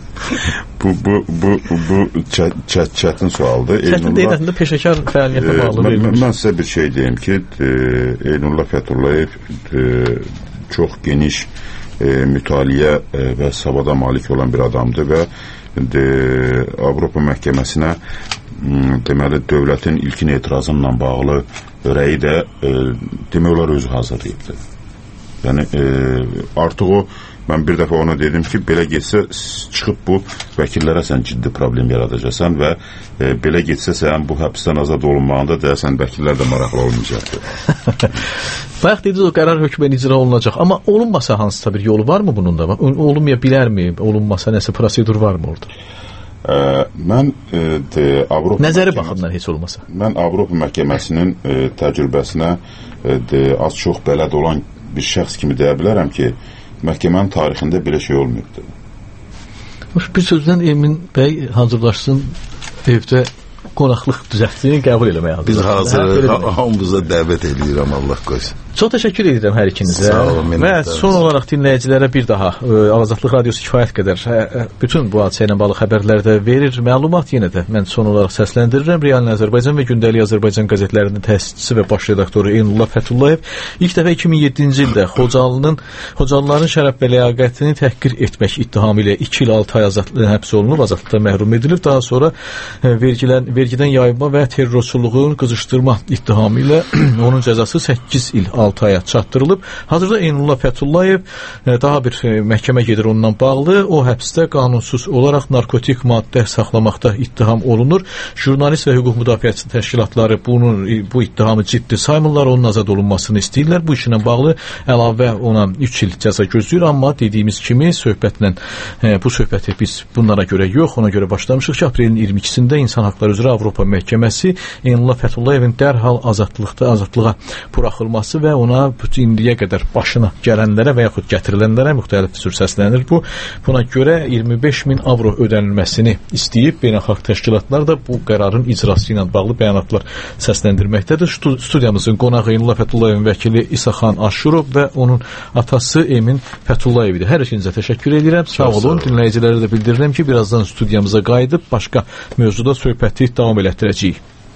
Speaker 21: Bu çətin sualdır.
Speaker 19: Çətin deyil, əslində peşəkar fəaliyyətə bağlı verilmiş.
Speaker 21: Mən sizə bir şey deyim ki, Eynullah Fətullayev çox geniş mütaliə və savada malik olan bir adamdır və Avropa məhkəməsinə deməli dövlətin ilkin etirazınla bağlı rəyi də demək olar özü hazırlayıbdır. Yəni artıq o, mən bir dəfə ona dedim ki, belə getsə çıxıb bu vəkillərə sən ciddi problem yaradacaqsan və belə getsə sən bu həbsdən azad olunmağında deyəsən vəkillər də maraqlı olmayacaqdır.
Speaker 19: Bayaq dediniz o qərar hökmən icra olunacaq, amma olunmasa hansısa bir yolu varmı bunun da? Olunmaya bilərmi? Olunmasa nəsə prosedur varmı orada?
Speaker 21: Mən Avropa
Speaker 19: nəzəri baxımdan heç olmasa.
Speaker 21: Mən Avropa məhkəməsinin təcrübəsinə az çox bələd olan bir şəxs kimi deyə bilərəm ki, məhkəmənin tarixində belə şey olmayıbdır.
Speaker 19: Bir sözdən Emin bəy hazırlaşsın, evdə qonaqlıq düzəltdiyini qəbul eləməyə hazır.
Speaker 20: Biz hazır, hamımıza dəvət edirəm, Allah qoysun.
Speaker 19: Çox təşəkkür edirəm hər ikinizə. Və son olaraq dinləyicilərə bir daha Azadlıq Radiosu kifayət qədər bütün bu hadisə ilə bağlı xəbərlərdə verir. Məlumat yenə də mən son olaraq səsləndirirəm. Real Azərbaycan və Gündəlik Azərbaycan qəzetlərinin təsisçisi və baş redaktoru Eynullah Fətullayev ilk dəfə 2007-ci ildə Xocalıların şərəf və ləyaqətini təhqir etmək ittihamı ilə 2 il 6 ay həbs olunub, azadlıqdan məhrum edilib. Daha sonra vergidən yayınma və terrorçuluğun qızışdırma ittihamı ilə onun cəzası 8 il 6 aya çatdırılıb. Hazırda Eynullah Fətullayev daha bir məhkəmə gedir onunla bağlı. O həbsdə qanunsuz olaraq narkotik maddə saxlamaqda ittiham olunur. Jurnalist və hüquq müdafiəçi təşkilatları bu ittihamı ciddi saymırlar, onun azad olunmasını istəyirlər. Bu işlə bağlı əlavə ona 3 il cəza gözləyir, amma dediyimiz kimi bu söhbəti biz bunlara görə yox, ona görə başlamışıq ki, aprelin 22-sində İnsan Haqları üzrə Avropa Məhkəməsi Eynullah Fətullayevin dərhal azadlığa buraxılması və ona indiyə qədər başına gələnlərə və yaxud gətirilənlərə müxtəlif cür səslənir. Buna görə 25.000 avro ödənilməsini istəyib. Beynəlxalq təşkilatlar da bu qərarın icrası ilə bağlı bəyanatlar səsləndirməkdədir. Studiyamızın qonağı Eynullah Fətullayevin vəkili İsaxan Aşurov və onun atası Emin Fətullayev idi. Hər ikinizə təşəkkür edirəm. Sağ olun. Dinləyicilərə də bildirirəm ki, birazdan studiyamıza qayıdıb başqa mövzuda söhbəti davam elətdirəcəyik.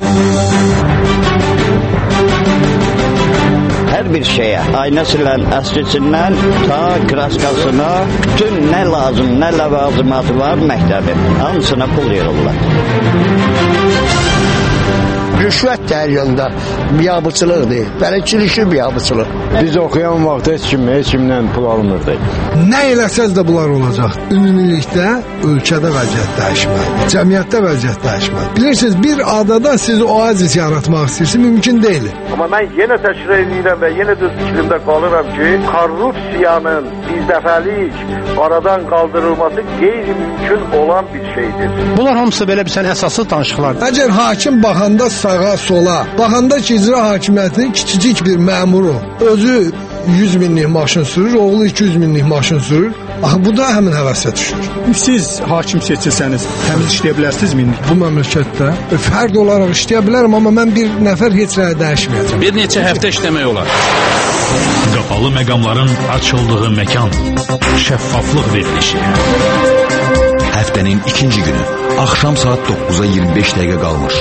Speaker 3: Hər bir şeyə, aynasından, əslisindən, ta kraskasına, bütün nə lazım, nə ləvazimatı var məktəbin, hamısına pul yığırlar.
Speaker 9: rüşvət də hər yanda biabırçılıqdır. Bələdçilik biabırçılıq.
Speaker 1: Biz oxuyan vaxt heç kimdən pul almırdı.
Speaker 9: Nə eləsəz də bunlar olacaq. Ümumilikdə ölkədə vəziyyət dəyişməlidir. Cəmiyyətdə vəziyyət dəyişməlidir. Bilirsiniz, bir adada siz oazis yaratmaq istəyirsiniz, mümkün deyil.
Speaker 22: Amma mən yenə təkrar edirəm və yenə də fikrimdə qalıram ki, korrupsiyanın birdəfəlik aradan qaldırılması qeyri-mümkün olan bir şeydir.
Speaker 1: Bunlar hamısı belə bir sən əsaslı danışıqlardır.
Speaker 9: Əgər hakim baxanda sağa, sola, baxanda ki, icra hakimiyyətinin kiçicik bir məmuru özü 100 minlik maşın sürür, oğlu 200 minlik maşın sürür. Axı bu da həmin həvəsə düşür.
Speaker 1: Siz hakim seçilsəniz, təmiz işləyə bilərsiniz mi?
Speaker 9: Bu məmləkətdə fərd olaraq işləyə bilərəm, amma mən bir nəfər heç nəyə dəyişməyəcəm.
Speaker 5: Bir neçə həftə işləmək olar.
Speaker 12: Qapalı məqamların açıldığı məkan. Şəffaflıq verilişi.
Speaker 14: Həftənin ikinci günü. Axşam saat 9-a 25 dəqiqə qalmış.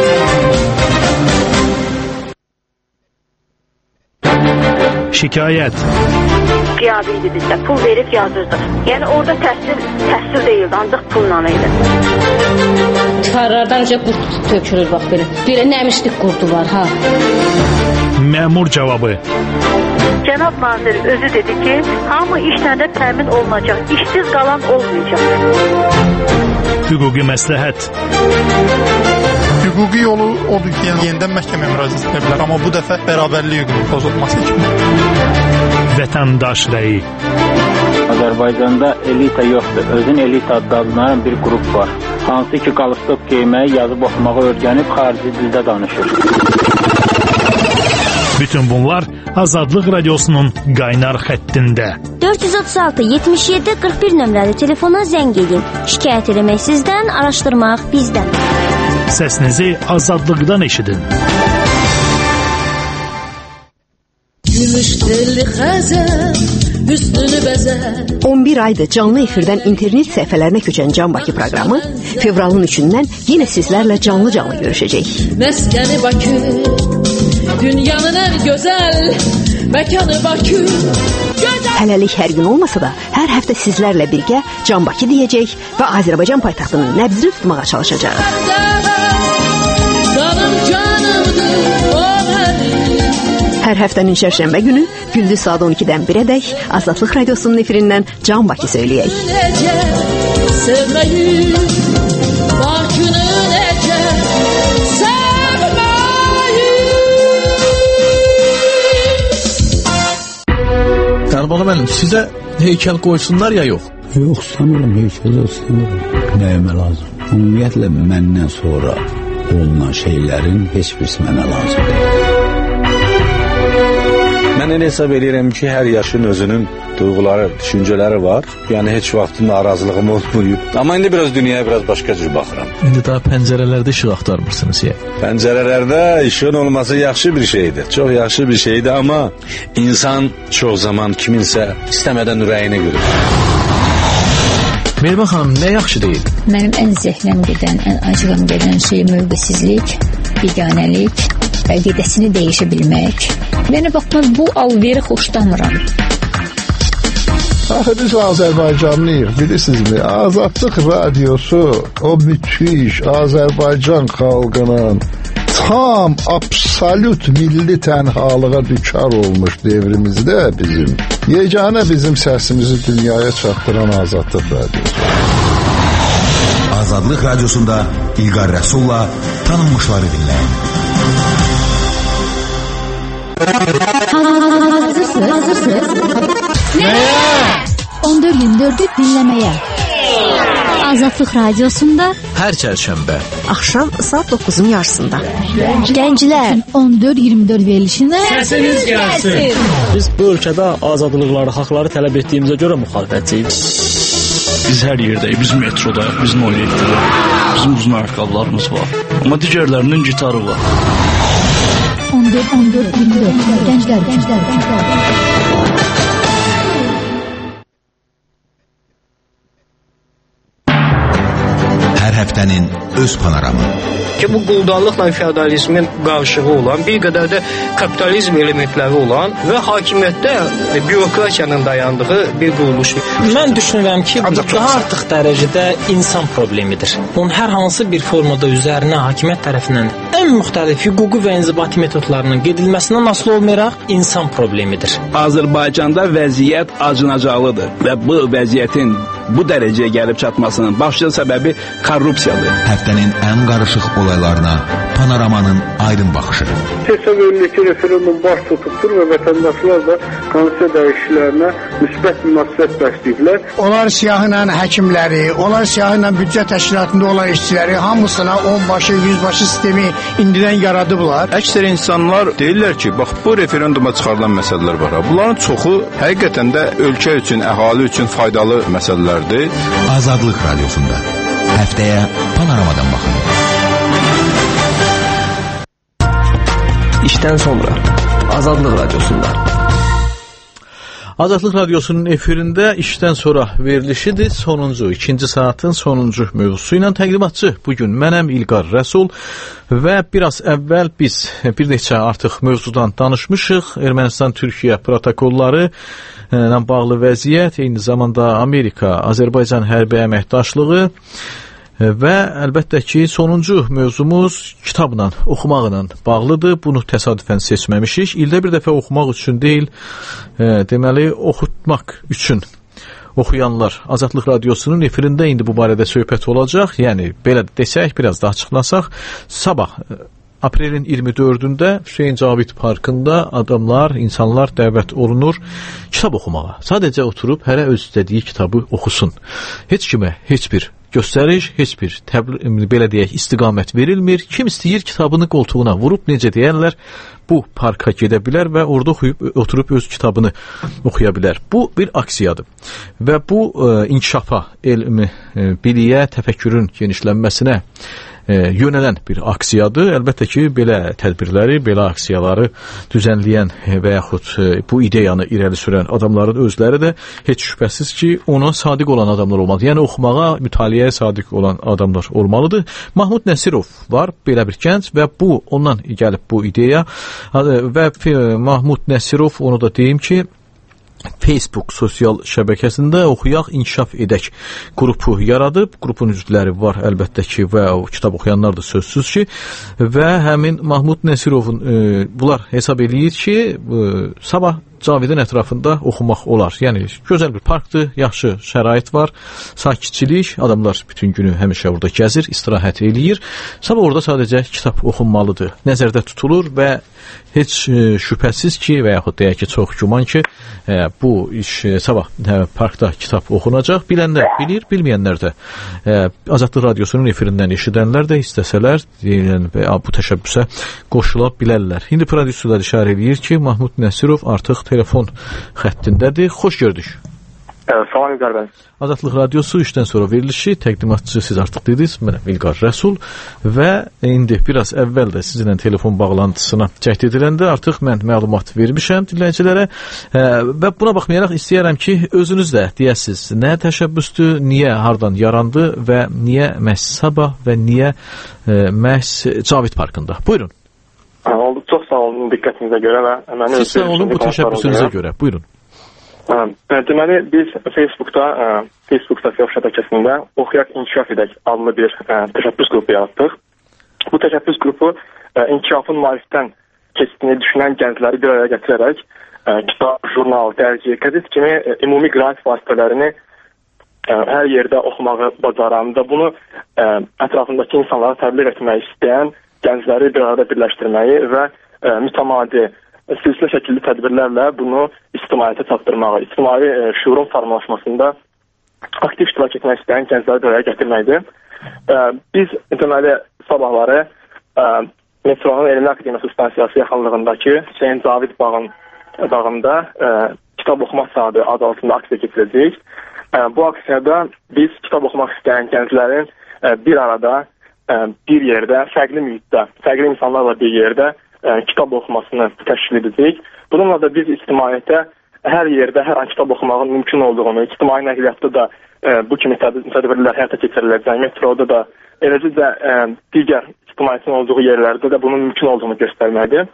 Speaker 12: Şikayət.
Speaker 23: Qiyabiydi bizdə, pul verib yazırdı. Yəni orada təhsil deyildi, ancaq pulla idi.
Speaker 13: Çıxarlardanca qurt tökülür bax belə. Belə nəmişlik qurdu var ha.
Speaker 12: Məmur cavabı.
Speaker 23: Cənab nazir özü dedi ki, hamı işlərdə təmin olunacaq, işsiz qalan olmayacaq.
Speaker 12: Hüquqi məsləhət.
Speaker 24: Hüquqi yolu odur ki, yenidən məhkəməyə müraciət edə bilər, amma bu dəfə bərabərlik hüququnun pozulması kimi.
Speaker 12: Vətəndaş rəyi.
Speaker 25: Azərbaycanda elita yoxdur. Özün elita adlanan bir qrup var. Hansı ki, qalstok geyməyi, yazıb oxumağı öyrənib xarici dildə danışır.
Speaker 12: Bütün bunlar Azadlıq Radiosunun qaynar xəttində.
Speaker 26: 436-77-41 nömrəli telefona zəng edin. Şikayət eləmək sizdən, araşdırmaq bizdən.
Speaker 12: Səsinizi azadlıqdan eşidin.
Speaker 13: Gümüş telli xəzər, hüsnünü bəzər.
Speaker 8: 11 aydır canlı efirdən internet səhifələrinə köçən Can Bakı proqramı fevralın 3-dən yenə sizlərlə canlı-canlı görüşəcək.
Speaker 13: Məskəni Bakı, dünyanın ən gözəl məkanı Bakı.
Speaker 8: Hələlik hər gün olmasa da, hər həftə sizlərlə birgə Can Bakı deyəcək və Azərbaycan paytaxtının nəbzini tutmağa çalışacaq.
Speaker 13: Canım canımdır, o mənim.
Speaker 8: Hər həftənin şərşənbə günü gündüz saat 12-dən 1-ədək Azadlıq Radiosunun efirindən Can Bakı söyləyək.
Speaker 13: Necə sevməyi, Bakını necə sevməyi.
Speaker 19: Qarbalı mənim, sizə heykəl qoysunlar ya yox?
Speaker 27: Yox, sanırım heykəl sanırım. Nəyimə lazım? Ümumiyyətlə məndən sonra olunan şeylərin heç birisi mənə lazım deyil.
Speaker 28: Mən elə hesab edirəm ki, hər yaşın özünün duyğuları, düşüncələri var. Yəni heç vaxt narazılığım olmayıb. Amma indi biraz dünyaya biraz başqa cür baxıram.
Speaker 19: İndi daha pəncərələrdə işıq axtarmırsınız ya.
Speaker 28: Pəncərələrdə işığın olması yaxşı bir şeydir. Çox yaxşı bir şeydir, amma insan çox zaman kiminsə istəmədən ürəyinə görür.
Speaker 19: Mehriban xanım, nə yaxşı deyil?
Speaker 29: Mənim ən zəhləm gedən, ən acığım gedən şey mövqesizlik, biganəlik, əqidəsini dəyişə bilmək. Yəni, bax, mən bu alveri xoşlamıram.
Speaker 30: Axı biz Azərbaycanlıyıq, bilirsinizmi? Azadlıq Radiosu o müthiş Azərbaycan xalqının tam, absolut milli tənhalığa düçar olmuş devrimizdə bizim, yeganə bizim səsimizi dünyaya çatdıran Azadlıq Radiosu.
Speaker 14: Azadlıq Radiosunda İlqar Rəsulla tanınmışları dinləyin.
Speaker 26: Hazırsınız? Nəyə? 14-24'ü dinləməyə. Azadlıq Radiosunda
Speaker 19: hər çərşənbə
Speaker 8: axşam saat 9-un yarısında.
Speaker 26: Gənclər 14-24 verilişinə
Speaker 10: səsiniz gəlsin. Biz bu ölkədə azadlıqları, haqları tələb etdiyimizə görə müxalifətçiyik.
Speaker 5: Biz hər yerdəyik, biz metrodayıq, biz 07'də. Bizim uzun ayaqqabılarımız var. Amma digərlərinin gitarı var.
Speaker 26: 14-24 Gənclər.
Speaker 14: Hər Həftənin öz panoramı.
Speaker 2: Ki bu quldarlıqla feodalizmin qarşılığı olan, bir qədər də kapitalizm elementləri olan və hakimiyyətdə bürokratiyanın dayandığı bir quruluş.
Speaker 4: Mən düşünürəm ki, bu daha artıq dərəcədə insan problemidir. Onun hər hansı bir formada üzərinə hakimiyyət tərəfindən ən müxtəlif hüquqi və inzibati metodlarının gedilməsindən asılı olmayaraq insan problemidir.
Speaker 6: Azərbaycanda vəziyyət acınacaqlıdır və bu vəziyyətin bu dərəcəyə gəlib çatmasının başlıca səbəbi korrupsiyadır.
Speaker 14: Həftənin ən qarışıq olaylarına panoramanın aydın baxışı.
Speaker 22: Hesab edilir ki, referendum baş tutubdur və vətəndaşlar da konstitusiya dəyişikliklərinə müsbət münasibət bəsləyiblər.
Speaker 7: Onlar siyahıyla həkimləri, onlar siyahıyla büdcə təşkilatında olan işçiləri hamısına 10 başı, 100 başı sistemi indidən yaradıblar.
Speaker 1: Əksər insanlar deyirlər ki, bax bu referenduma çıxarılan məsələlər var. Bunların çoxu həqiqətən də ölkə üçün, əhali üçün faydalı məsələlərdir.
Speaker 14: Azadlıq Radiosunda həftəyə panoramadan baxın.
Speaker 11: İşdən sonra Azadlıq Radiosunda.
Speaker 19: Azadlıq Radiosunun efirində işdən sonra verilişidir. Sonuncu, ikinci saatın sonuncu mövzusu ilə təqdimatçı bugün mənəm İlqar Rəsul və biraz əvvəl biz bir neçə artıq mövzudan danışmışıq. Ermənistan-Türkiyə protokolları ilə bağlı vəziyyət, eyni zamanda Amerika-Azərbaycan hərbi əməkdaşlığı və əlbəttə ki, sonuncu mövzumuz kitabla, oxumaqla bağlıdır. Bunu təsadüfən seçməmişik. İldə bir dəfə oxumaq üçün deyil, deməli, oxutmaq üçün oxuyanlar Azadlıq Radiosunun efirində indi bu barədə söhbət olacaq. Yəni, belə desək, biraz da açıqlasaq, sabah aprelin 24-də Hüseyn Cavid Parkında adamlar, insanlar dəvət olunur kitab oxumağa. Sadəcə oturub hərə öz istədiyi kitabı oxusun. Heç kimə, heç bir göstəriş, heç bir belə deyək, istiqamət verilmir. Kim istəyir kitabını qoltuğuna vurub, necə deyərlər, bu parka gedə bilər və orada oturub öz kitabını oxuya bilər. Bu bir aksiyadır və bu inkişafa, elmi, biliyə, təfəkkürün genişlənməsinə yönələn bir aksiyadır. Əlbəttə ki, belə tədbirləri, belə aksiyaları düzənləyən və yaxud bu ideyanı irəli sürən adamların özləri də heç şübhəsiz ki, ona sadiq olan adamlar olmalıdır. Yəni, oxumağa, mütaliəyə sadiq olan adamlar olmalıdır. Mahmud Nəsirov var, belə bir gənc və bu, ondan gəlib bu ideya və Mahmud Nəsirov, onu da deyim ki, Facebook sosial şəbəkəsində Oxuyaq, İnkişaf Edək qrupu yaradıb. Qrupun üzvləri var əlbəttə ki və o kitab oxuyanlar da sözsüz ki və həmin Mahmud Nəsirovun bunlar hesab eləyir ki, sabah Cavidin ətrafında oxumaq olar. Yəni, gözəl bir parkdır, yaxşı şərait var, sakitçilik, adamlar bütün günü həmişə orada gəzir, istirahət eləyir. Sabah orada sadəcə kitab oxunmalıdır. Nəzərdə tutulur və heç şübhəsiz ki və yaxud deyək ki, çox güman ki, bu iş sabah parkda kitab oxunacaq. Bilənlər bilir, bilməyənlər də Azadlıq Radiosunun efirindən eşidənlər də istəsələr bu təşəbbüsə qoşula bilərlər. İndi prodüserlər işarə eləyir ki, Mahmud Nəsirov artıq telefon xəttindədir. Xoş gördük.
Speaker 15: Salam İlqar bəy.
Speaker 19: Azadlıq Radiosu işdən sonra verilişi, təqdimatçı siz artıq dediniz, mənəm İlqar Rəsul və indi biraz əvvəl də sizinlə telefon bağlantısına cəhd ediləndə artıq mən məlumat vermişəm dinləyicilərə və buna baxmayaraq istəyərəm ki, özünüz də deyəsiz, nə təşəbbüsdür, niyə, hardan yarandı və niyə məhz sabah və niyə məhz Cavid Parkında? Buyurun.
Speaker 15: Oldu, çox sağ olun diqqətinizə görə və
Speaker 19: siz sağ olun bu təşəbbüsünüzə görə. Buyurun.
Speaker 15: Deməli, biz Facebook sosial şəbəkəsində Oxuyaq, İnkişaf Edək adlı bir təşəbbüs qrupu yaratdıq. Bu təşəbbüs qrupu inkişafın maarifdən keçdiyini düşünən gəncləri bir araya gətirərək kitab, jurnal, dərgi, qəzet kimi ümumi qiraət vasitələrini hər yerdə oxumağı bacaran və bunu ətrafındakı insanlara təbliğ etmək istəyən gəncləri bir arada birləşdirməyi və mütəmadi silsilə şəkilli tədbirlərlə bunu ictimaiyyətə çatdırmağı, ictimai şuurun formalaşmasında aktiv iştirak etmək istəyən gəncləri bir araya gətirməkdir. Biz deməli sabahları metronun Elmlər Akademiyası stansiyası yaxınlığındakı Hüseyn Cavid bağında kitab oxumaq saatı adı altında aksiya keçirəcəyik. Bu aksiyada biz kitab oxumaq istəyən gənclərin bir arada, bir yerdə, fərqli mühitdə, fərqli insanlarla bir yerdə kitab oxumasını təşkil edəcəyik. Bununla da biz ictimaiyyətə hər yerdə, hər an kitab oxumağın mümkün olduğunu, ictimai nəqliyyatda da bu kimi tədbirlər həyata keçiriləcək, metroda da eləcə də digər ictimaiyyətin olduğu yerlərdə də bunun mümkün olduğunu göstərməkdir.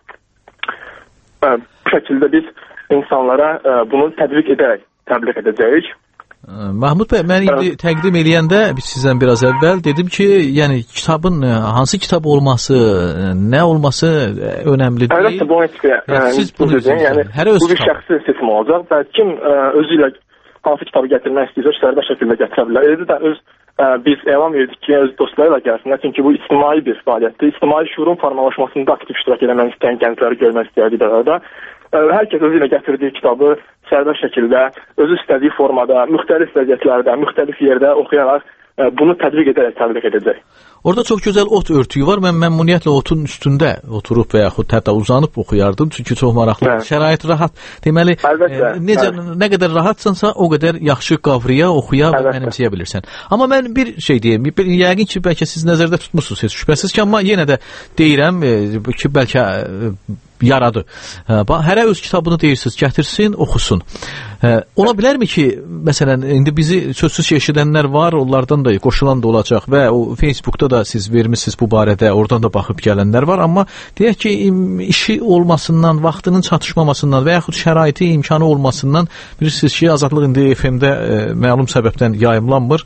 Speaker 15: Bu şəkildə biz insanlara bunu tətbiq edərək təbliğ edəcəyik.
Speaker 19: Mahmud bəy, mən indi təqdim eləyəndə sizdən biraz əvvəl dedim ki, yəni kitabın hansı kitab olması, nə olması önəmli deyil.
Speaker 15: Əlbəttə, bunu siz bu bir şəxsi seçim olacaq və kim özü ilə hansı kitabı gətirmək istəyirsə, sərbəst şəkildə gətirə bilər. Eləcə də biz elan verdik ki, öz dostlarıyla gəlsinlər, çünki bu ictimai bir fəaliyyətdir. İctimai şuurun formalaşmasında aktiv iştirak etmək istəyən gəncləri görmək istəyirdik də. Hər kəs özü ilə gətirdiyi kitabı sərbəst şəkildə, özü istədiyi formada, müxtəlif vəziyyətlərdə, müxtəlif yerdə oxuyaraq bunu tətbiq edərək təbliğ edəcək.
Speaker 19: Orada çox gözəl ot örtüyü var. Mən məmnuniyyətlə otun üstündə oturub və yaxud hətta uzanıb oxuyardım. Çünki çox maraqlı. Şərait rahat. Deməli, nə qədər rahatsansa, o qədər yaxşı qavraya, oxuya və mənimsəyə bilirsən. Amma mən bir şey deyim. Yəqin ki, bəlkə siz nəzərdə tutmusunuz, heç şübhəsiz ki, amma yenə də deyirəm ki, bəlkə yaradı. Hərə öz kitabını deyirsiniz, gətirsin, oxusun. Ola bilərmi ki, məsələn, indi bizi sözsüz eşidənlər var, onlardan da qoşulan da olacaq və o Facebookda da siz vermişsiniz bu barədə, oradan da baxıb gələnlər var, amma deyək ki, işi olmasından, vaxtının çatışmamasından və yaxud şəraiti, imkanı olmasından bilirsiniz ki, Azadlıq indi FM-də məlum səbəbdən yayımlanmır.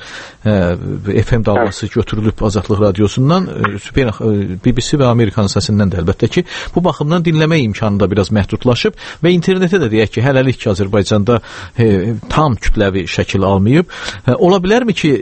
Speaker 19: FM dalğası götürülüb Azadlıq radiosundan, BBC və Amerikan səsindən də əlbəttə ki, bu baxımdan dinləmə imkanı da biraz məhdudlaşıb və internetə də deyək ki, hələlik ki, Azərbaycanda tam kütləvi şəkil almayıb. Ola bilərmi ki,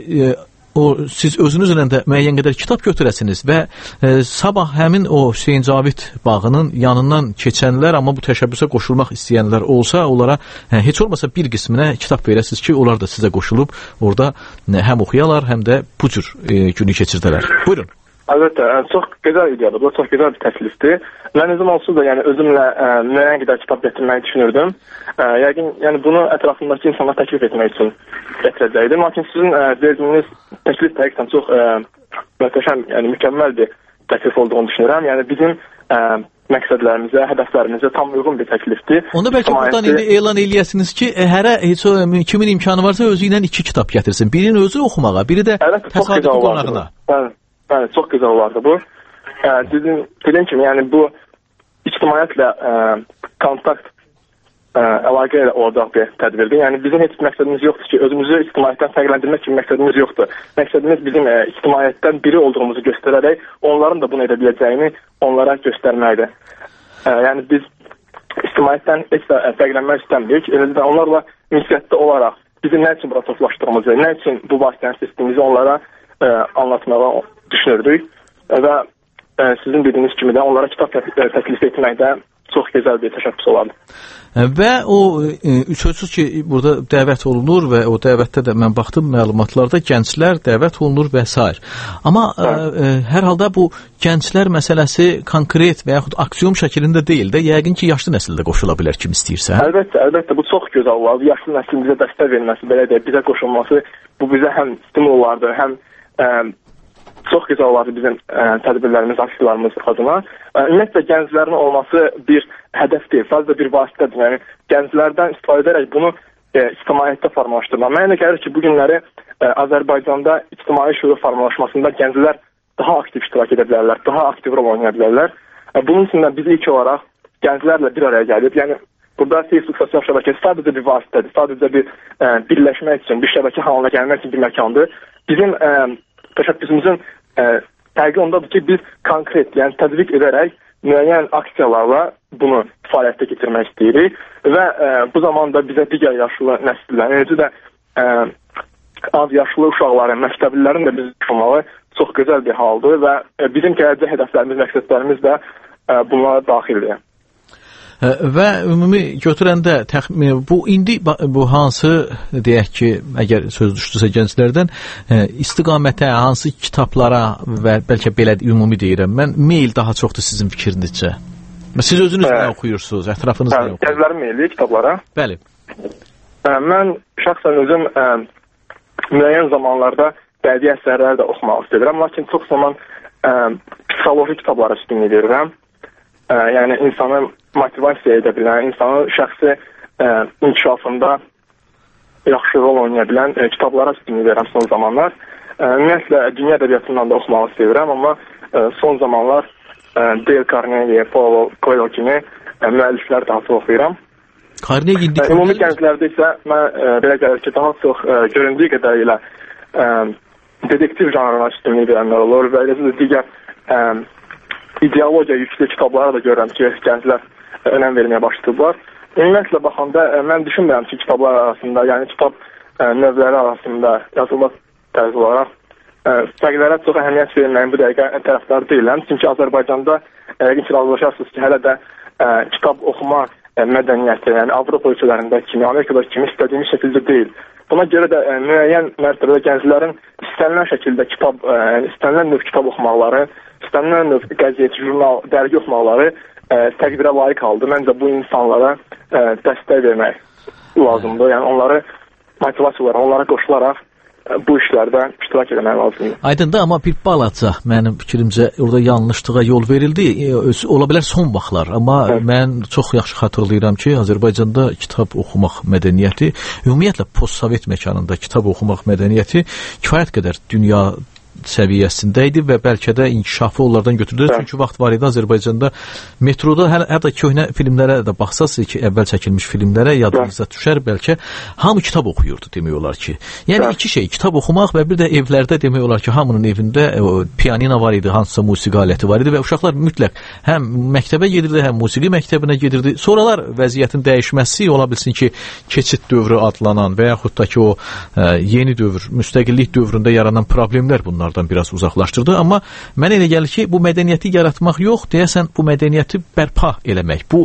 Speaker 19: siz özünüzlə də müəyyən qədər kitab götürəsiniz və sabah həmin o Hüseyn Cavid bağının yanından keçənlər, amma bu təşəbbüsə qoşulmaq istəyənlər olsa, onlara heç olmasa bir qisminə kitab verəsiniz ki, onlar da sizə qoşulub orada həm oxuyalar, həm də bu cür günü keçirdələr. Buyurun.
Speaker 15: Əlbəttə, çox gözəl ideyadır. Bu çox gözəl bir təklifdir. Mən özüm olsa da, yəni özümlə müəyyən qədər kitab gətirməyi düşünürdüm. Yəqin, yəni bunu ətrafındakı insanlara təklif etmək üçün gətirəcəkdim. Lakin sizin verdiyiniz təklif həqiqətən çox möhtəşəm, yəni mükəmməl bir təklif olduğunu düşünürəm. Yəni bizim məqsədlərimizə, hədəflərimizə tam uyğun bir təklifdir.
Speaker 19: Onda bəlkə buradan indi elan eləyəsiniz ki, hərə kimin imkanı varsa özü ilə 2 kitab gətirsin. Birini özü oxumağa, biri də təsadüfi qonağına.
Speaker 15: Bəli, çox gözəl olardı bu. Dediyim kimi, yəni bu ictimaiyyətlə kontakt əlaqə ilə olacaq bir tədbirdir. Yəni bizim heç məqsədimiz yoxdur ki, özümüzü ictimaiyyətdən fərqləndirmək kimi məqsədimiz yoxdur. Məqsədimiz bizim ictimaiyyətdən biri olduğumuzu göstərərək onların da bunu edə biləcəyini onlara göstərməkdir. Yəni biz ictimaiyyətdən heç də fərqlənmək istəmirik. Eləcə də onlarla ünsiyyətdə olaraq bizi nə üçün bura toplaşdığımızı, nə üçün bu vasitəni seçdiyimizi onlara anlatmağa düşünürdük və sizin dediyiniz kimi də onlara kitab təklif etməkdə çox gözəl bir təşəbbüs olardı.
Speaker 19: Və o sözsüz ki, burada dəvət olunur və o dəvətdə də mən baxdım məlumatlarda gənclər dəvət olunur və s. Amma hər halda bu gənclər məsələsi konkret və yaxud aksiyon şəklində deyil də, yəqin ki, yaşlı nəsil də qoşula bilər kim istəyirsə.
Speaker 15: Əlbəttə, bu çox gözəl olardı. Yaşlı nəslin bizə dəstək verməsi, belə deyək, bizə qoşulması, bu bizə həm stimul olardı, həm çox gözəl olardı bizim tədbirlərimiz, aksiyalarımız adına. Ümumiyyətlə, gənclərin olması bir hədəf deyil, sadəcə bir vasitədir. Yəni, gənclərdən istifadə edərək bunu ictimaiyyətdə formalaşdırmaq. Mənə gəlir ki, bu günləri Azərbaycanda ictimai şüur formalaşmasında gənclər daha aktiv iştirak edə bilərlər, daha aktiv rol oynaya bilərlər. Bunun üçün də biz ilk olaraq gənclərlə bir araya gəlib, yəni burada Facebook sosial şəbəkəsi sadəcə bir vasitədir, sadəcə bir birləşmək üçün, bir şəbəkə halına gəlmək üçün bir məkandır. Bizim təşəbbüsümüzün fərqi ondadır ki, biz konkret, yəni tədbiq edərək müəyyən aksiyalarla bunu fəaliyyətə keçirmək istəyirik və bu zamanda bizə digər yaşlı nəsillərin, necə də az yaşlı uşaqların, məktəblilərin də bizi tutmağı çox gözəl bir haldır və bizim gələcək hədəflərimiz, məqsədlərimiz də bunlara daxildir.
Speaker 19: Və ümumi götürəndə bu indi bu hansı deyək ki, əgər söz düşdüsə gənclərdən istiqamətə, hansı kitablara və bəlkə belə ümumi deyirəm, mən meyl daha çoxdur sizin fikrinizcə. Siz özünüz nə oxuyursunuz, ətrafınız nə oxuyur?
Speaker 15: Gənclərin meyli kitablara?
Speaker 19: Bəli.
Speaker 15: Mən şəxsən özüm müəyyən zamanlarda bədii əsərləri də oxumaq istəyirəm, lakin çox zaman psixoloji kitablara üstünlük verirəm. Yəni insanı motivasiya edə bilən, insanın şəxsi inkişafında yaxşı rol oynaya bilən kitablara üstünlük verirəm son zamanlar. ümumiyyətlə dünya ədəbiyyatından da oxumağı sevirəm, amma son zamanlar Dale Carnegie, Paulo Coelho kimi müəlliflər daha çox oxuyuram. Ümumi gənclərdə isə mən belə gəlir ki, daha çox göründüyü qədərilə dedektiv janrına üstünlük verənlər olur və eləcə də digər ideologiya yüklü kitablara da görürəm ki, gənclər önəm verməyə başlayıblar. Ümumiyyətlə baxanda mən düşünmürəm ki, kitablar arasında, yəni kitab növləri arasında yazılma tərzi olaraq fərqlərə çox əhəmiyyət verilməyin bu dəqiqə tərəfdarı deyiləm. Çünki Azərbaycanda yəqin ki, razılaşarsınız ki, hələ də kitab oxuma mədəniyyəti, yəni Avropa ölkələrində kimi, Amerikada kimi istədiyimiz şəkildə deyil. Buna görə də müəyyən mərtəbədə gənclərin istənilən şəkildə kitab, istənilən növ kitab oxumaqları, istənilən növ qəzet, jurnal, dərgi oxumaqları təqdirə layiq haldır. Məncə bu insanlara dəstək vermək lazımdır. Yəni onları motivasiya olaraq, onlara qoşularaq bu işlərdə iştirak etmək lazımdır.
Speaker 19: Aydındır, amma bir balaca mənim fikrimcə orada yanlışlığa yol verildi. Ola bilər son vaxtlar, amma mən çox yaxşı xatırlayıram ki, Azərbaycanda kitab oxumaq mədəniyyəti, ümumiyyətlə postsovet məkanında kitab oxumaq mədəniyyəti kifayət qədər dünya səviyyəsində idi və bəlkə də inkişafı onlardan götürdü. Çünki vaxt var idi Azərbaycanda metroda hətta köhnə filmlərə də baxsasınız ki, əvvəl çəkilmiş filmlərə yadınıza düşər, bəlkə hamı kitab oxuyurdu demək olar ki. Yəni iki şey, kitab oxumaq və bir də evlərdə demək olar ki, hamının evində pianino var idi, hansısa musiqi aləti var idi və uşaqlar mütləq həm məktəbə gedirdi, həm musiqi məktəbinə gedirdi. Sonralar vəziyyətin dəyişməsi ola bilsin ki, keçid dövrü adlanan və yaxud da ki, o yeni dövr, müstəqillik dövründə yaranan problemlər bunlar biraz uzaqlaşdırdı, amma mənə elə gəlir ki, bu mədəniyyəti yaratmaq yox, deyəsən bu mədəniyyəti bərpa eləmək, bu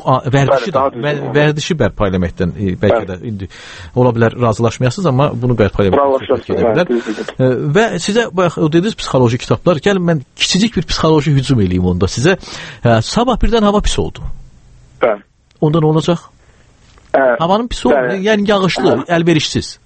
Speaker 19: vərdişi bərpa eləməkdən bəlkə də indi ola bilər razılaşmayasınız, amma bunu bərpa eləmək və sizə o dediniz psixoloji kitablar, gəlin mən kiçicik bir psixoloji hücum eləyim onda sizə. Sabah birdən hava pis oldu. Onda nə olacaq? Havanın pis oldu, yəni yağışlı, əlverişsiz.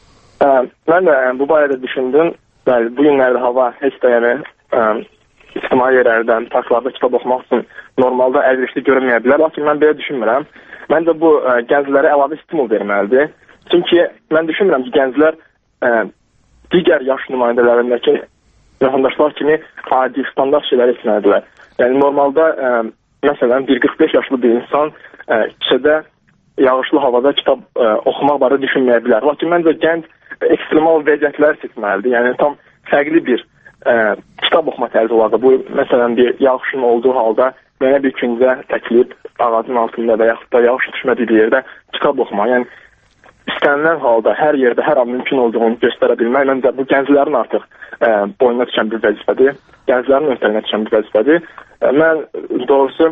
Speaker 15: Mən də bu barədə düşündüm. Bəli, bu günlərdə hava heç də yəni ictimai yerlərdən, parklarda kitab oxumaq üçün normalda əlverişli görünməyə bilər, lakin mən belə düşünmürəm. Məncə bu gənclərə əlavə stimul verməlidir. Çünki mən düşünmürəm ki, gənclər digər yaş nümayəndələrindəki vətəndaşlar kimi adi standart şeylər etməlidirlər. Yəni normalda məsələn 1-45 yaşlı bir insan küçədə yağışlı havada kitab oxumaq barədə düşünməyə bilər. Lakin məncə gənc ekstremal vəziyyətlər seçməlidir. Yəni tam fərqli bir kitab oxuma tərzi olardı. Bu məsələn bir yağışın olduğu halda mənə bir küncə təkilib ağacın altında və yaxud da yağış düşmədiyi bir yerdə kitab oxumaq. Yəni istənilən halda hər yerdə hər an mümkün olduğunu göstərə bilmək məncə bu gənclərin artıq boynuna düşən bir vəzifədir. Gənclərin öhdəliyinə düşən bir vəzifədir. Mən doğrusu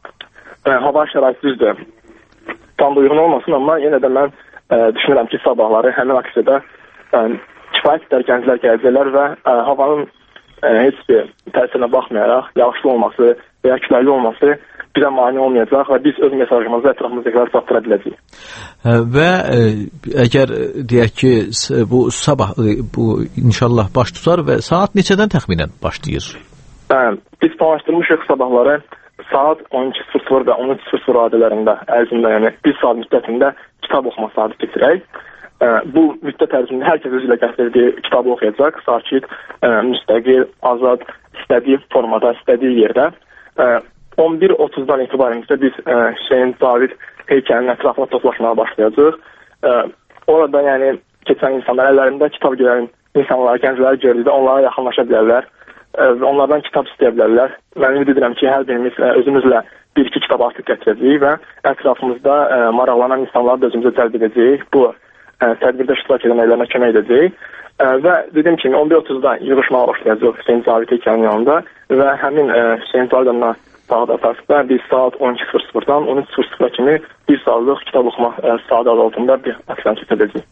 Speaker 15: hava şəraiti düzdür. Tam da uyğun olmasın, amma yenə də mən düşünürəm ki, sabahları həmin aksiyada kifayət qədər gənclər gələcəklər və havanın heç bir təsirinə baxmayaraq yağışlı olması və ya küləkli olması bizə mane olmayacaq və biz öz mesajımızı ətrafımızdakilərə çatdıra biləcəyik.
Speaker 19: Və əgər deyək ki, bu sabah bu inşallah baş tutar və saat neçədən təxminən başlayır?
Speaker 15: Biz planlaşdırmışıq sabahları saat 12:00 və 13:00 radələrində ərzində, yəni bir saat müddətində kitab oxuma saatı keçirək. Bu müddət ərzində hər kəs özü ilə gətirdiyi kitabı oxuyacaq, sakit, müstəqil, azad, istədiyi formada, istədiyi yerdə. 11:30-dan etibarən isə biz Hüseyn Cavid heykəlinin ətrafına toplaşmağa başlayacaq. Orada yəni keçən insanlar əllərində kitab görən insanlar, gəncləri gördükdə onlara yaxınlaşa bilərlər. Onlardan kitab istəyə bilərlər. Mən ümid edirəm ki, hər birimiz özümüzlə bir-iki kitab artıq gətirəcəyik və ətrafımızda maraqlanan insanları da özümüzə cəlb edəcəyik. Bu tədbirdə iştirak edənlərə kömək edəcəyik. Və dediyim kimi 11:30-da yığışmağa başlayacaq Hüseyn Cavid heykəlinin yanında və həmin Hüseyn Cavid'dən sağda tərəfdə biz saat 12:00-dan 13:00 kimi bir saatlıq kitab oxuma saat altında bir aksiya keçirəcəyik.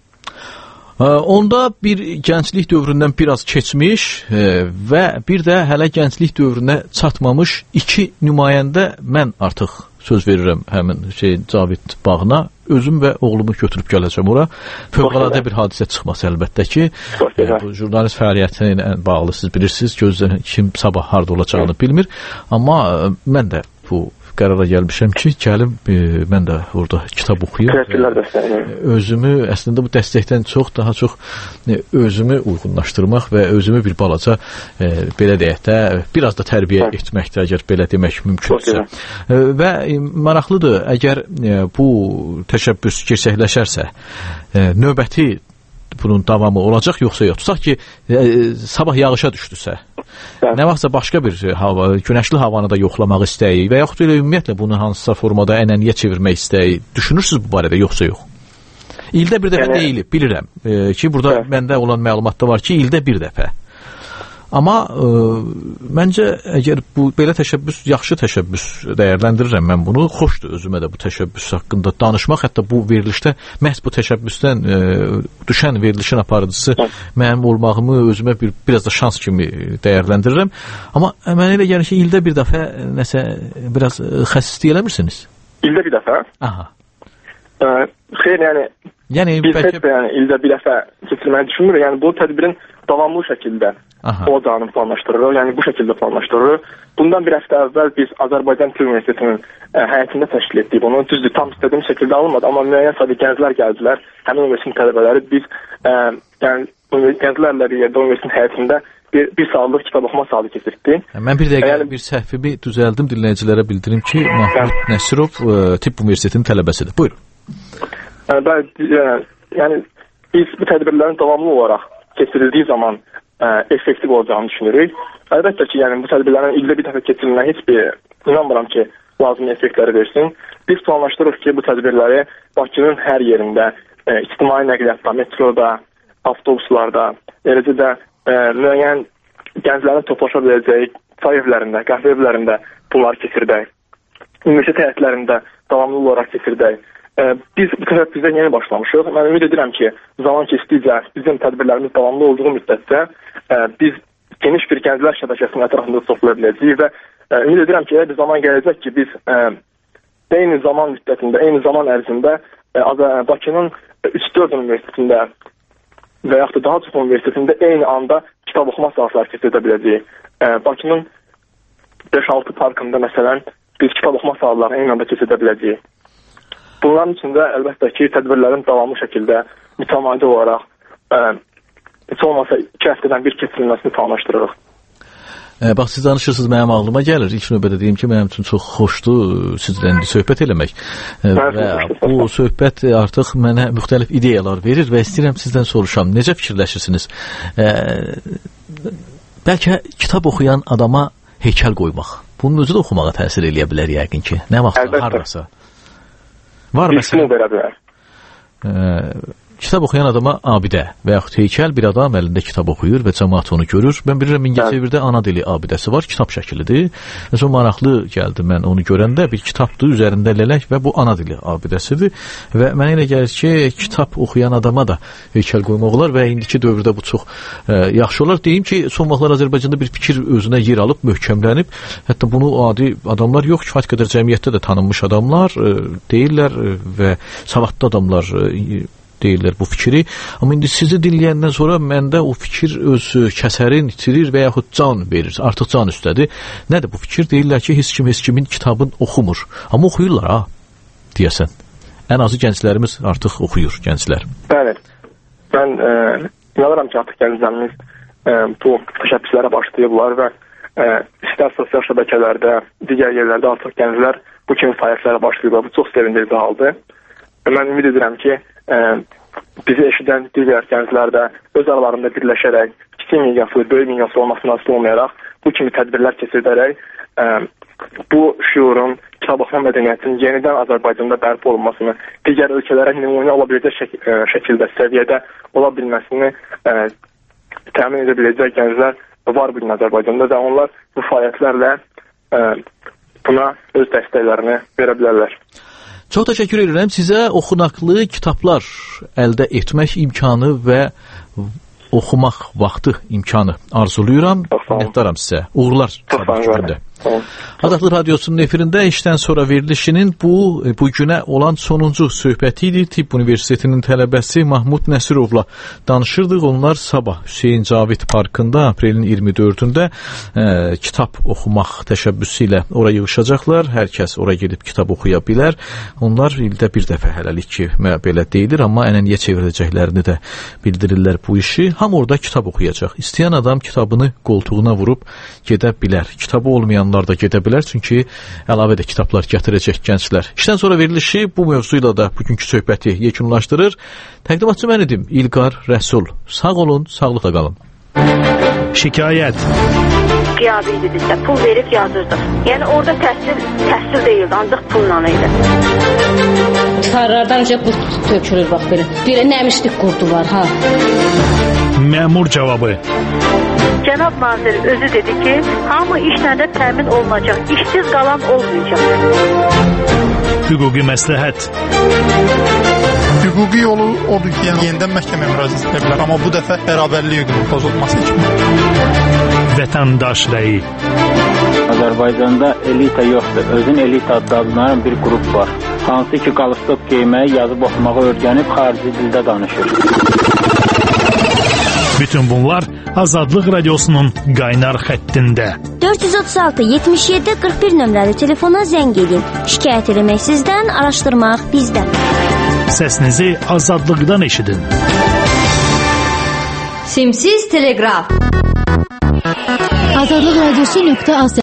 Speaker 19: Onda bir gənclik dövründən biraz keçmiş və bir də hələ gənclik dövrünə çatmamış iki nümayəndə mən artıq söz verirəm həmin Cavid bağına. Özüm və oğlumu götürüb gələcəm ora. Fövqəladə bir hadisə çıxması əlbəttə ki, bu jurnalist fəaliyyəti ilə bağlı siz bilirsiniz, gözdən kim sabah harda olacağını bilmir. Amma mən də bu qərara gəlmişəm ki, gəlim mən də orada kitab oxuyum. Özümü əslində bu dəstəkdən daha çox özümü uyğunlaşdırmaq və özümü bir balaca belə deyək də biraz da tərbiyə etməkdir, əgər belə demək mümkünsə. Və maraqlıdır, əgər bu təşəbbüs gerçəkləşərsə, növbəti bunun davamı olacaq yoxsa yox? Tutaq ki, sabah yağışa düşdüsə, nə vaxtsa başqa bir hava, günəşli havanı da yoxlamaq istəyi və yaxud elə ümumiyyətlə bunu hansısa formada ənənəyə çevirmək istəyi düşünürsünüz bu barədə yoxsa yox? İldə bir dəfə deyilib, bilirəm ki, burada məndə olan məlumatda var ki, ildə bir dəfə. Amma məncə əgər bu belə təşəbbüs, yaxşı təşəbbüs dəyərləndirirəm mən bunu, xoşdur özümə də bu təşəbbüs haqqında danışmaq, hətta bu verilişdə məhz bu təşəbbüsdən düşən verilişin aparıcısı mənim olmağımı özümə biraz da şans kimi dəyərləndirirəm. Amma mənə elə gəlir ki, ildə bir dəfə nəsə biraz xəsislik eləmirsiniz?
Speaker 15: İldə bir dəfə?
Speaker 19: Aha.
Speaker 15: Xeyr, yəni biz heç də ildə bir dəfə keçirməyi düşünmürük. Yəni bu tədbirin davamlı şəkildə olacağını planlaşdırırıq. Yəni bu şəkildə planlaşdırırıq. Bundan bir həftə əvvəl biz Azərbaycan Türk Universitetinin həyətində təşkil etdik bunu. Düzdür, tam istədiyim şəkildə alınmadı, amma müəyyən sayda gənclər gəldilər. Həmin universitetin tələbələri biz gənclərlə bir yerdə universitetin həyətində bir saatlıq kitab oxuma saatı keçirdik.
Speaker 19: Mən bir dəqiqə bir səhvimi düzəldim, dinləyicilərə bildirim ki, Mahmud Nəsirov Tibb Universitetinin tələbəsidir. Buyurun.
Speaker 15: Yəni biz bu tədbirlərin davamlı olaraq keçirildiyi zaman effektiv olacağını düşünürük. Əlbəttə ki, yəni bu tədbirlərin ildə bir dəfə keçirilməyə heç bir inanmıram ki, lazımi effektləri versin. Biz planlaşdırırıq ki, bu tədbirləri Bakının hər yerində, ictimai nəqliyyatda, metroda, avtobuslarda, eləcə də müəyyən gənclərin toplaşa biləcəyi çay evlərində, qəhvə evlərində bunları keçirdək. Universitet həyətlərində davamlı olaraq keçirdək. Biz bu təşəbbüsdən yeni başlamışıq. Mən ümid edirəm ki, zaman keçdikcə bizim tədbirlərimiz davamlı olduğu müddətdə biz geniş bir gənclər şəbəkəsinin ətrafında toplaya biləcəyik və ümid edirəm ki, elə bir zaman gələcək ki, biz eyni zaman müddətində, eyni zaman ərzində Bakının 3-4 universitetində və yaxud da daha çox universitetində eyni anda kitab oxuma saatları keçirdə biləcəyik. Bakının 5-6 parkında məsələn biz kitab oxuma saatlarını eyni anda keçirdə biləcəyik. Bunların içində əlbəttə ki, tədbirlərin davamlı şəkildə mütəmadi olaraq heç olmasa 2 həftədən bir keçirilməsini planlaşdırırıq.
Speaker 19: Bax, siz danışırsınız, mənim ağlıma gəlir. İlk növbədə deyim ki, mənim üçün çox xoşdur sizlə söhbət eləmək. Və bu söhbət artıq mənə müxtəlif ideyalar verir və istəyirəm sizdən soruşam. Necə fikirləşirsiniz? Bəlkə kitab oxuyan adama heykəl qoymaq. Bunun özü də oxumağa təsir eləyə bilər yəqin ki. Nə vaxt harasa? Var məsələn, kitab oxuyan adama abidə və yaxud heykəl, bir adam əlində kitab oxuyur və cəmaat onu görür. Mən bilirəm, Mingəçevirdə ana dili abidəsi var, kitab şəklidir. Və sonra maraqlı gəldi mən onu görəndə, bir kitabdır, üzərində lələk və bu ana dili abidəsidir. Və mənə elə gəlir ki, kitab oxuyan adama da heykəl qoymaq olar və indiki dövrdə bu çox yaxşı olar. Deyim ki, son vaxtlar Azərbaycanda bir fikir özünə yer alıb, möhkəmlənib. Hətta bunu adi adamlar yox, kifayət qədər cəmiyyətdə də tanınmış adamlar deyirlər və savadlı adamlar deyirlər bu fikri. Amma indi sizi dinləyəndən sonra məndə o fikir öz kəsərin itirir və yaxud can verir. Artıq can üstədir. Nədir bu fikir? Deyirlər ki, heç kimin kitabını oxumur. Amma oxuyurlar ha, deyəsən. Ən azı gənclərimiz artıq oxuyur, gənclər.
Speaker 15: Bəli. Mən inanıram ki, artıq gənclərimiz bu təşəbbüslərə başlayıblar və istər sosial şəbəkələrdə, digər yerlərdə artıq gənclər bu kimi fəaliyyətlərə başlayıblar. Bu çox sevindirici haldır. Mən ümid edirəm ki, bizi eşidən digər gənclər də öz aralarında birləşərək, kiçik miqyaslı, böyük miqyaslı olmasına asılı olmayaraq bu kimi tədbirlər keçirdərək bu şüurun, kitab oxuma mədəniyyətinin yenidən Azərbaycanda bərpa olunmasını, digər ölkələrə nümunə ola biləcək şəkildə, səviyyədə ola bilməsini təmin edə biləcək gənclər var bugün Azərbaycanda və onlar bu fəaliyyətlərlə buna öz dəstəklərini verə bilərlər.
Speaker 19: Çox təşəkkür edirəm sizə. Oxunaqlı kitablar əldə etmək imkanı və oxumaq vaxtı imkanı arzulayıram. Minnətdaram sizə. Uğurlar. Azadlıq Radiosunun efirində işdən sonra verilişinin bu günə olan sonuncu söhbəti idi. Tibb Universitetinin tələbəsi Mahmud Nəsirovla danışırdıq. Onlar sabah Hüseyn Cavid Parkında aprelin 24-də kitab oxumaq təşəbbüsü ilə ora yığışacaqlar. Hər kəs ora gedib kitab oxuya bilər. Onlar ildə bir dəfə hələlik ki, belə deyilir, amma ənənəyə çevirəcəklərini də bildirirlər bu işi. Hamı orada kitab oxuyacaq. İstəyən adam kitabını qoltuğuna vurub gedə bilər. Kitabı olmayanlar da gedə bilər, çünki əlavə də kitablar gətirəcək gənclər. İşdən sonra verilişi bu mövzu ilə də bugünkü söhbəti yekunlaşdırır. Təqdimatçı mən idim, İlqar Rəsul. Sağ olun, sağlıqla qalın.
Speaker 12: Şikayət.
Speaker 3: Qiyabi idi bizdə, pul verib yazırdıq. Yəni orada təhsil deyildi, ancaq pulla idi.
Speaker 13: Tutarlardan bu tökülür, bax belə. Belə nəmişlik qurdu var, ha.
Speaker 12: Məmur cavabı.
Speaker 3: Cənab nazir özü dedi ki, hamı işlə də təmin olunacaq, işsiz qalan olmayacaq.
Speaker 12: Hüquqi məsləhət.
Speaker 9: Hüquqi yolu odur ki, yəni yenidən məhkəməyə müraciət edə bilər, amma bu dəfə bərabərlik hüququnun pozulması üçün.
Speaker 12: Vətəndaş rəyi.
Speaker 16: Azərbaycanda elita yoxdur, özün elita adlanan bir qrup var. Hansı ki, qalstok geyməyi, yazıb oxumağı öyrənib xarici dildə danışır.
Speaker 12: Bütün bunlar Azadlıq Radiosunun qaynar xəttində.
Speaker 26: 436 77 41 nömrəli telefona zəng edin. Şikayət eləmək sizdən, araşdırmaq bizdən.
Speaker 12: Səsinizi Azadlıqdan eşidin.
Speaker 26: Simsiz teleqraf.
Speaker 29: Azadlıq Radiosu.az